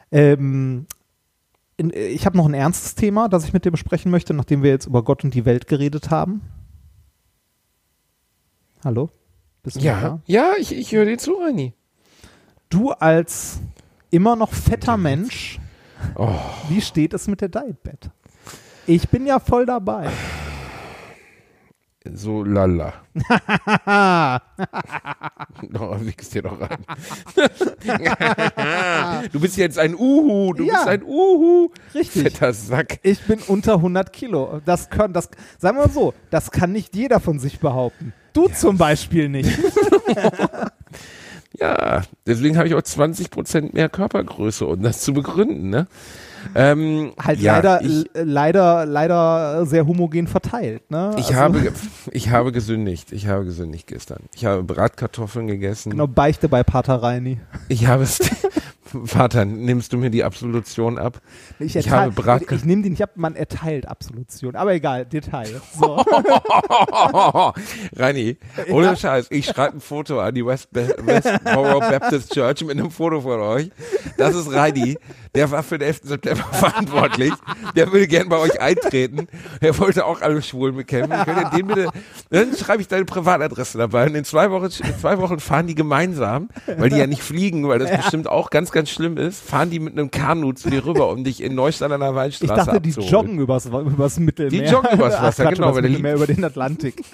ich habe noch ein ernstes Thema, das ich mit dir besprechen möchte, nachdem wir jetzt über Gott und die Welt geredet haben. Hallo? Bist du noch da? Ja, ich höre dir zu, Reini. Du als immer noch fetter Mensch, Oh. wie steht es mit der Dietbet? Ich bin ja voll dabei. So lala. Oh, wickst dir doch rein. Du bist jetzt ein Uhu. Du Ja. bist ein Uhu. Richtig. Fetter Sack. Ich bin unter 100 Kilo. Sagen wir mal so, das kann nicht jeder von sich behaupten. Du zum Beispiel nicht. Ja, deswegen habe ich auch 20% mehr Körpergröße, um das zu begründen, ne? Halt ja, leider sehr homogen verteilt. Ne? Ich habe gesündigt. Ich habe gesündigt gestern. Ich habe Bratkartoffeln gegessen. Genau, Beichte bei Pater Reini. Ich habe es. Vater, nimmst du mir die Absolution ab? Ich habe Ich nehme die nicht ab, man erteilt Absolution. Aber egal, Detail. So. Reini, ohne Scheiß, ich schreibe ein Foto an die Westboro Baptist Church mit einem Foto von euch. Das ist Reini, der war für den 11. September verantwortlich. Der würde gern bei euch eintreten. Er wollte auch alle Schwulen bekämpfen. Könnt ihr den bitte, dann schreibe ich deine Privatadresse dabei. Und in 2 Wochen fahren die gemeinsam, weil die ja nicht fliegen, weil das bestimmt auch ganz schlimm ist, fahren die mit einem Kanu zu dir rüber, um dich in Neustadt an der Weinstraße Ich dachte, die abzuholen. joggen übers Mittelmeer. Die joggen übers Wasser, Quatsch, genau, übers weil der Mittelmeer, über den Atlantik.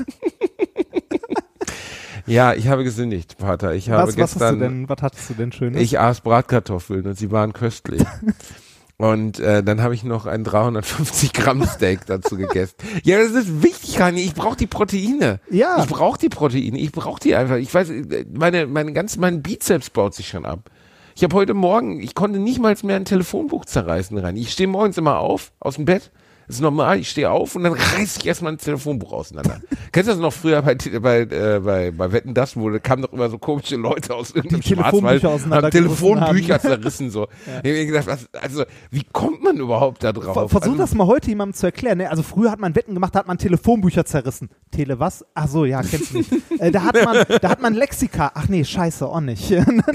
Ja, ich habe gesündigt, Vater. Ich habe gestern, was hattest du denn Schönes? ich aß Bratkartoffeln und sie waren köstlich. Und dann habe ich noch ein 350 Gramm Steak dazu gegessen. Ja, das ist wichtig, Rani. Ich brauche die Proteine. Ja. Ich brauche die Proteine. Ich brauche die einfach. Ich weiß, mein Bizeps baut sich schon ab. Ich habe heute Morgen, ich konnte nicht mal mehr ein Telefonbuch zerreißen, Rani. Ich stehe morgens immer auf, aus dem Bett, Das ist normal, ich stehe auf und dann reiße ich erstmal ein Telefonbuch auseinander. Kennst du das noch früher bei Wetten, das, wo da kamen doch immer so komische Leute aus irgendeinem Schwarzwald und haben Telefonbücher zerrissen so. Ja. Ich hab mir gedacht, also wie kommt man überhaupt da drauf? Versuch das mal heute jemandem zu erklären. Ne? Also früher hat man Wetten gemacht, da hat man Telefonbücher zerrissen. Tele was? Ach so, ja, kennst du nicht. Da hat man Lexika. Ach nee, scheiße, auch nicht.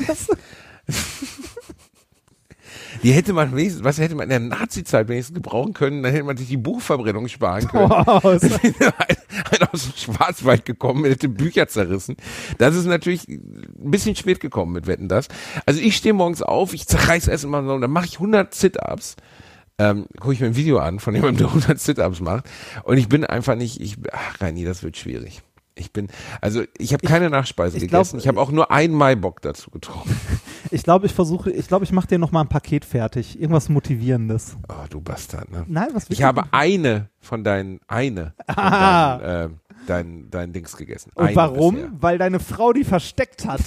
Die hätte man wenigstens, was hätte man in der Nazi-Zeit wenigstens gebrauchen können, dann hätte man sich die Buchverbrennung sparen können. Wow. Einer aus dem Schwarzwald gekommen, hätte Bücher zerrissen. Das ist natürlich ein bisschen spät gekommen mit Wetten, das. Also ich stehe morgens auf, ich zerreiß erst mal so, dann mache ich 100 Sit-Ups. Gucke ich mir ein Video an von jemandem, der 100 Sit-Ups macht. Und ich bin einfach nicht, Reini, das wird schwierig. Ich habe keine Nachspeise gegessen. Ich habe auch nur einen Maibock dazu getrunken. Ich glaube, ich mache dir noch mal ein Paket fertig. Irgendwas Motivierendes. Oh, du Bastard, ne? Nein, was Ich habe dein Dings gegessen. Und warum? Bisher. Weil deine Frau die versteckt hat.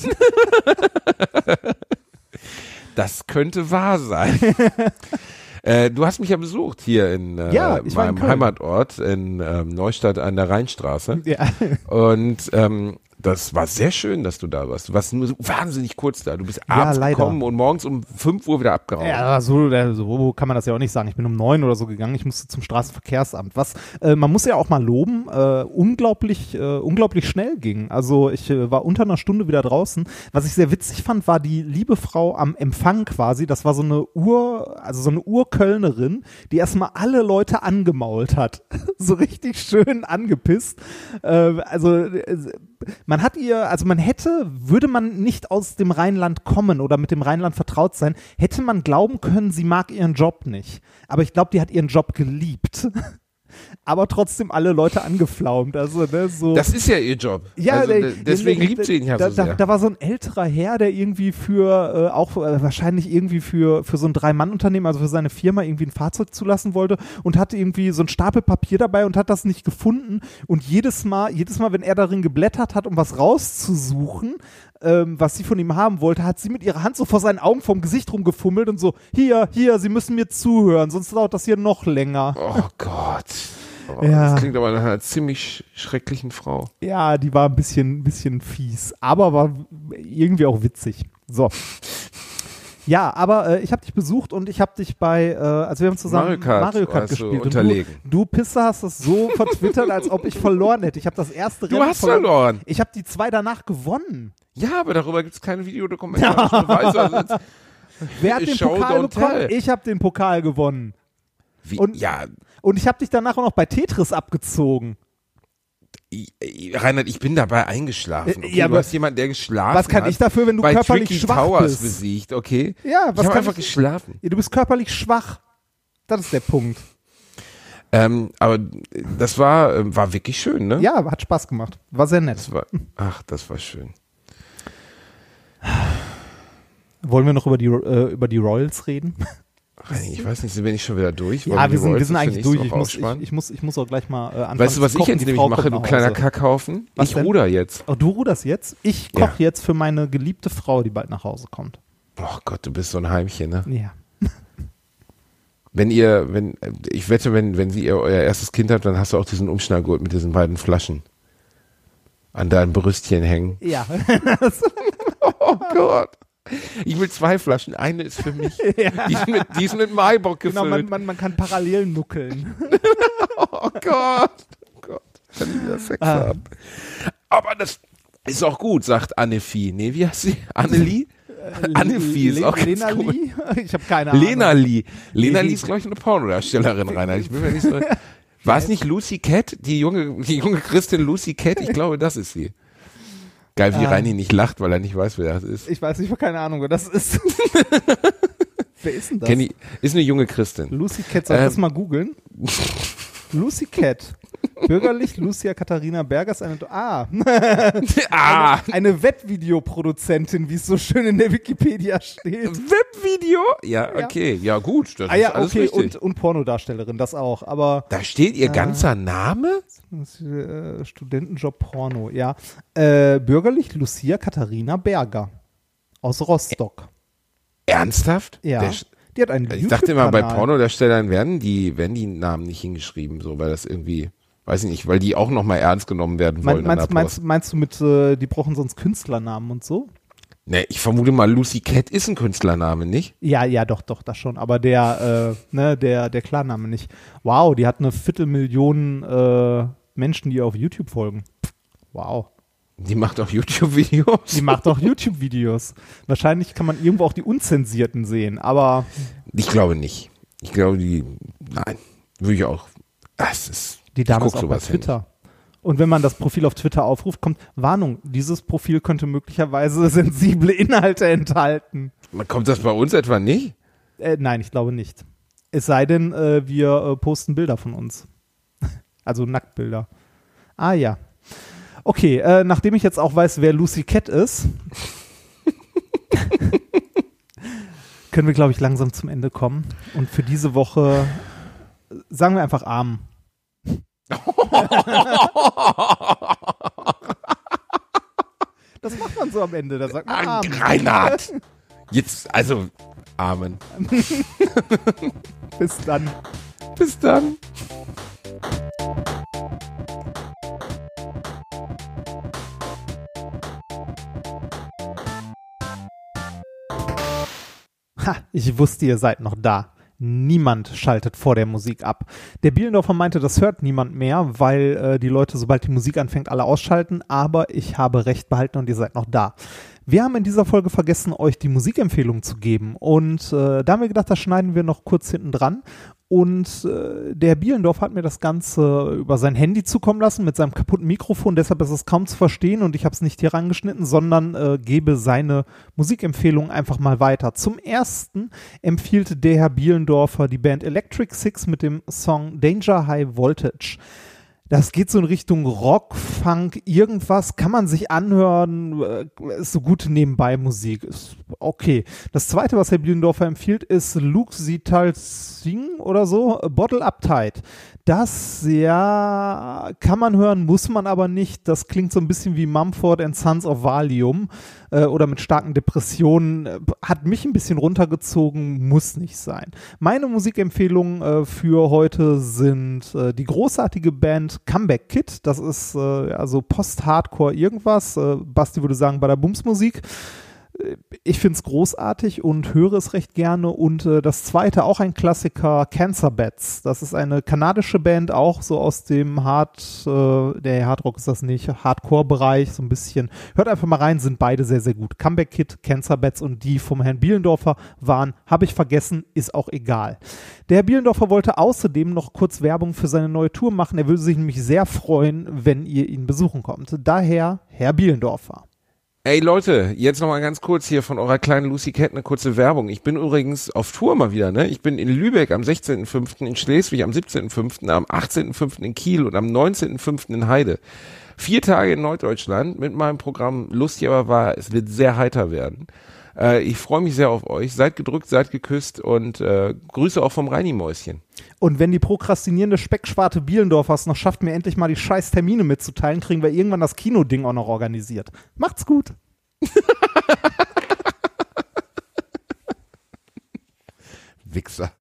Das könnte wahr sein. Du hast mich ja besucht hier in meinem Heimatort in Neustadt an der Rheinstraße. Ja. Und das war sehr schön, dass du da warst. Du warst nur so wahnsinnig kurz da. Du bist abends gekommen und morgens um 5 Uhr wieder abgehauen. Ja, so kann man das ja auch nicht sagen. Ich bin um 9 oder so gegangen. Ich musste zum Straßenverkehrsamt. Man muss ja auch mal loben, unglaublich schnell ging. Also ich war unter einer Stunde wieder draußen. Was ich sehr witzig fand, war die liebe Frau am Empfang quasi. Das war so eine Urkölnerin, die erstmal alle Leute angemault hat. So richtig schön angepisst. Würde man nicht aus dem Rheinland kommen oder mit dem Rheinland vertraut sein, hätte man glauben können, sie mag ihren Job nicht. Aber ich glaube, die hat ihren Job geliebt. Aber trotzdem alle Leute angeflaumt. Also, ne, so. Das ist ja ihr Job. Ja, also, deswegen liebt sie ihn ja so sehr. Da war so ein älterer Herr, der irgendwie wahrscheinlich irgendwie für so ein 3-Mann-Unternehmen, also für seine Firma irgendwie ein Fahrzeug zulassen wollte und hatte irgendwie so ein Stapel Papier dabei und hat das nicht gefunden. Und jedes Mal, wenn er darin geblättert hat, um was rauszusuchen, was sie von ihm haben wollte, hat sie mit ihrer Hand so vor seinen Augen vom Gesicht rumgefummelt und so, hier, Sie müssen mir zuhören, sonst dauert das hier noch länger. Oh Gott. Ja. Das klingt aber nach einer ziemlich schrecklichen Frau. Ja, die war ein bisschen fies, aber war irgendwie auch witzig. So. Ja, aber ich habe dich besucht und ich habe dich also wir haben zusammen Mario Kart gespielt. Unterlegen. Und du Pisser hast das so vertwittert, als ob ich verloren hätte. Ich habe das erste Rennen verloren. Ich habe die 2 danach gewonnen. Ja, aber darüber gibt es keine Videodokumentation. Wer hat den Pokal bekommen? Ich habe den Pokal gewonnen. Wie? Und ich habe dich danach auch noch bei Tetris abgezogen. Reinhard, ich bin dabei eingeschlafen. Okay, ja, du hast jemanden, der geschlafen hat. Was kann ich dafür, wenn du körperlich Tricky schwach Towers bist? Besiegt, okay? Ja, ich habe einfach geschlafen. Ja, du bist körperlich schwach. Das ist der Punkt. Aber das war wirklich schön, ne? Ja, hat Spaß gemacht. War sehr nett. Das war schön. Wollen wir noch über die Royals reden? Ich weiß nicht, sind wir nicht schon wieder durch? Ja, wir sind eigentlich durch. Ich muss auch gleich mal anfangen. Weißt du, was ich jetzt nämlich mache, du kleiner Kackhaufen? Ich ruder jetzt. Oh, du ruderst jetzt? Ich koche jetzt für meine geliebte Frau, die bald nach Hause kommt. Oh Gott, du bist so ein Heimchen, ne? Ja. Ich wette, wenn sie euer erstes Kind habt, dann hast du auch diesen Umschnallgurt mit diesen beiden Flaschen an deinem Brüstchen hängen. Ja. Oh Gott. Ich will 2 Flaschen. Eine ist für mich. Ja. Die ist mit Maibock gefüllt. Genau, man kann parallel nuckeln. Oh Gott. Oh Gott. Kann ich wieder Sex haben. Aber das ist auch gut, sagt Anne-Fie. Nee, wie heißt sie? Annelie? Anne-Fie ist auch ganz Lena cool. Lee? Ich habe keine Ahnung. Lena Lee ist, glaube ich, eine Pornodarstellerin, Reinhard. Ich bin mir nicht so... War es nicht Lucy Cat? Die junge Christin Lucy Cat? Ich glaube, das ist sie. Geil, wie Reini nicht lacht, weil er nicht weiß, wer das ist. Ich weiß nicht, keine Ahnung, wer das ist. Wer ist denn das? Ist eine junge Christin. Lucy Cat, soll ich das mal googeln? Lucy Cat. Bürgerlich Lucia Katharina Berger ist eine Webvideoproduzentin, wie es so schön in der Wikipedia steht. Webvideo? Ja, okay. Ja, gut. Das ist alles richtig. Und Pornodarstellerin, das auch. Aber da steht ihr ganzer Name? Studentenjob Porno, ja. Bürgerlich Lucia Katharina Berger aus Rostock. Ernsthaft? Ja. Die hat einen Ich dachte immer, bei YouTube-Kanal. Pornodarstellern werden die Namen nicht hingeschrieben, so, weil das irgendwie, weiß ich nicht, weil die auch nochmal ernst genommen werden wollen. Meinst du mit, die brauchen sonst Künstlernamen und so? Ne, ich vermute mal, Lucy Cat ist ein Künstlername, nicht? Ja, doch, das schon. Aber der Klarname nicht. Wow, die hat 250.000 Menschen, die ihr auf YouTube folgen. Wow. Die macht auch YouTube-Videos. Die macht auch YouTube-Videos. Wahrscheinlich kann man irgendwo auch die Unzensierten sehen, aber. Ich glaube nicht. Ich glaube, nein, würde ich auch. Die Dame ich guck ist auch bei sowas hin. Twitter. Und wenn man das Profil auf Twitter aufruft, kommt Warnung, dieses Profil könnte möglicherweise sensible Inhalte enthalten. Kommt das bei uns etwa nicht? Nein, ich glaube nicht. Es sei denn, wir posten Bilder von uns. Also Nacktbilder. Ah ja. Okay, nachdem ich jetzt auch weiß, wer Lucy Cat ist, können wir, glaube ich, langsam zum Ende kommen. Und für diese Woche sagen wir einfach Arm. Das macht man so am Ende, da sagt man Arm. Reinhard! Jetzt, also, Amen. Bis dann. Bis dann. Ha, ich wusste, ihr seid noch da. Niemand schaltet vor der Musik ab. Der Bielendorfer meinte, das hört niemand mehr, weil die Leute, sobald die Musik anfängt, alle ausschalten. Aber ich habe recht behalten und ihr seid noch da. Wir haben in dieser Folge vergessen, euch die Musikempfehlung zu geben. Und da haben wir gedacht, das schneiden wir noch kurz hinten dran. Und der Bielendorf hat mir das Ganze über sein Handy zukommen lassen mit seinem kaputten Mikrofon. Deshalb ist es kaum zu verstehen und ich habe es nicht hier rangeschnitten, sondern gebe seine Musikempfehlung einfach mal weiter. Zum ersten empfiehlt der Herr Bielendorfer die Band Electric Six mit dem Song Danger High Voltage. Das geht so in Richtung Rock, Funk, irgendwas, kann man sich anhören, ist so gute Nebenbei-Musik, ist okay. Das zweite, was Herr Bielendorfer empfiehlt, ist Luke Zital Singh oder so, Bottle Uptight. Das, ja, kann man hören, muss man aber nicht. Das klingt so ein bisschen wie Mumford & Sons of Valium oder mit starken Depressionen. Hat mich ein bisschen runtergezogen, muss nicht sein. Meine Musikempfehlungen für heute sind die großartige Band Comeback Kid. Das ist also Post-Hardcore irgendwas. Basti würde sagen, bei der Bumsmusik. Ich finde es großartig und höre es recht gerne. Und das zweite, auch ein Klassiker, Cancer Bats. Das ist eine kanadische Band, auch so aus dem Hardrock ist das nicht, Hardcore-Bereich, so ein bisschen. Hört einfach mal rein, sind beide sehr, sehr gut. Comeback Kid, Cancer Bats und die vom Herrn Bielendorfer waren, habe ich vergessen, ist auch egal. Der Herr Bielendorfer wollte außerdem noch kurz Werbung für seine neue Tour machen. Er würde sich nämlich sehr freuen, wenn ihr ihn besuchen kommt. Daher, Herr Bielendorfer. Ey Leute, jetzt nochmal ganz kurz hier von eurer kleinen Lucy Cat eine kurze Werbung. Ich bin übrigens auf Tour mal wieder, ne? Ich bin in Lübeck am 16.05., in Schleswig am 17.05., am 18.05. in Kiel und am 19.05. in Heide. 4 Tage in Norddeutschland mit meinem Programm Lustig aber wahr. Es wird sehr heiter werden. Ich freue mich sehr auf euch. Seid gedrückt, seid geküsst und Grüße auch vom Reini-Mäuschen. Und wenn die prokrastinierende Speckschwarte Bielendorfer es noch schafft, mir endlich mal die scheiß Termine mitzuteilen, kriegen wir irgendwann das Kinoding auch noch organisiert. Macht's gut. Wichser.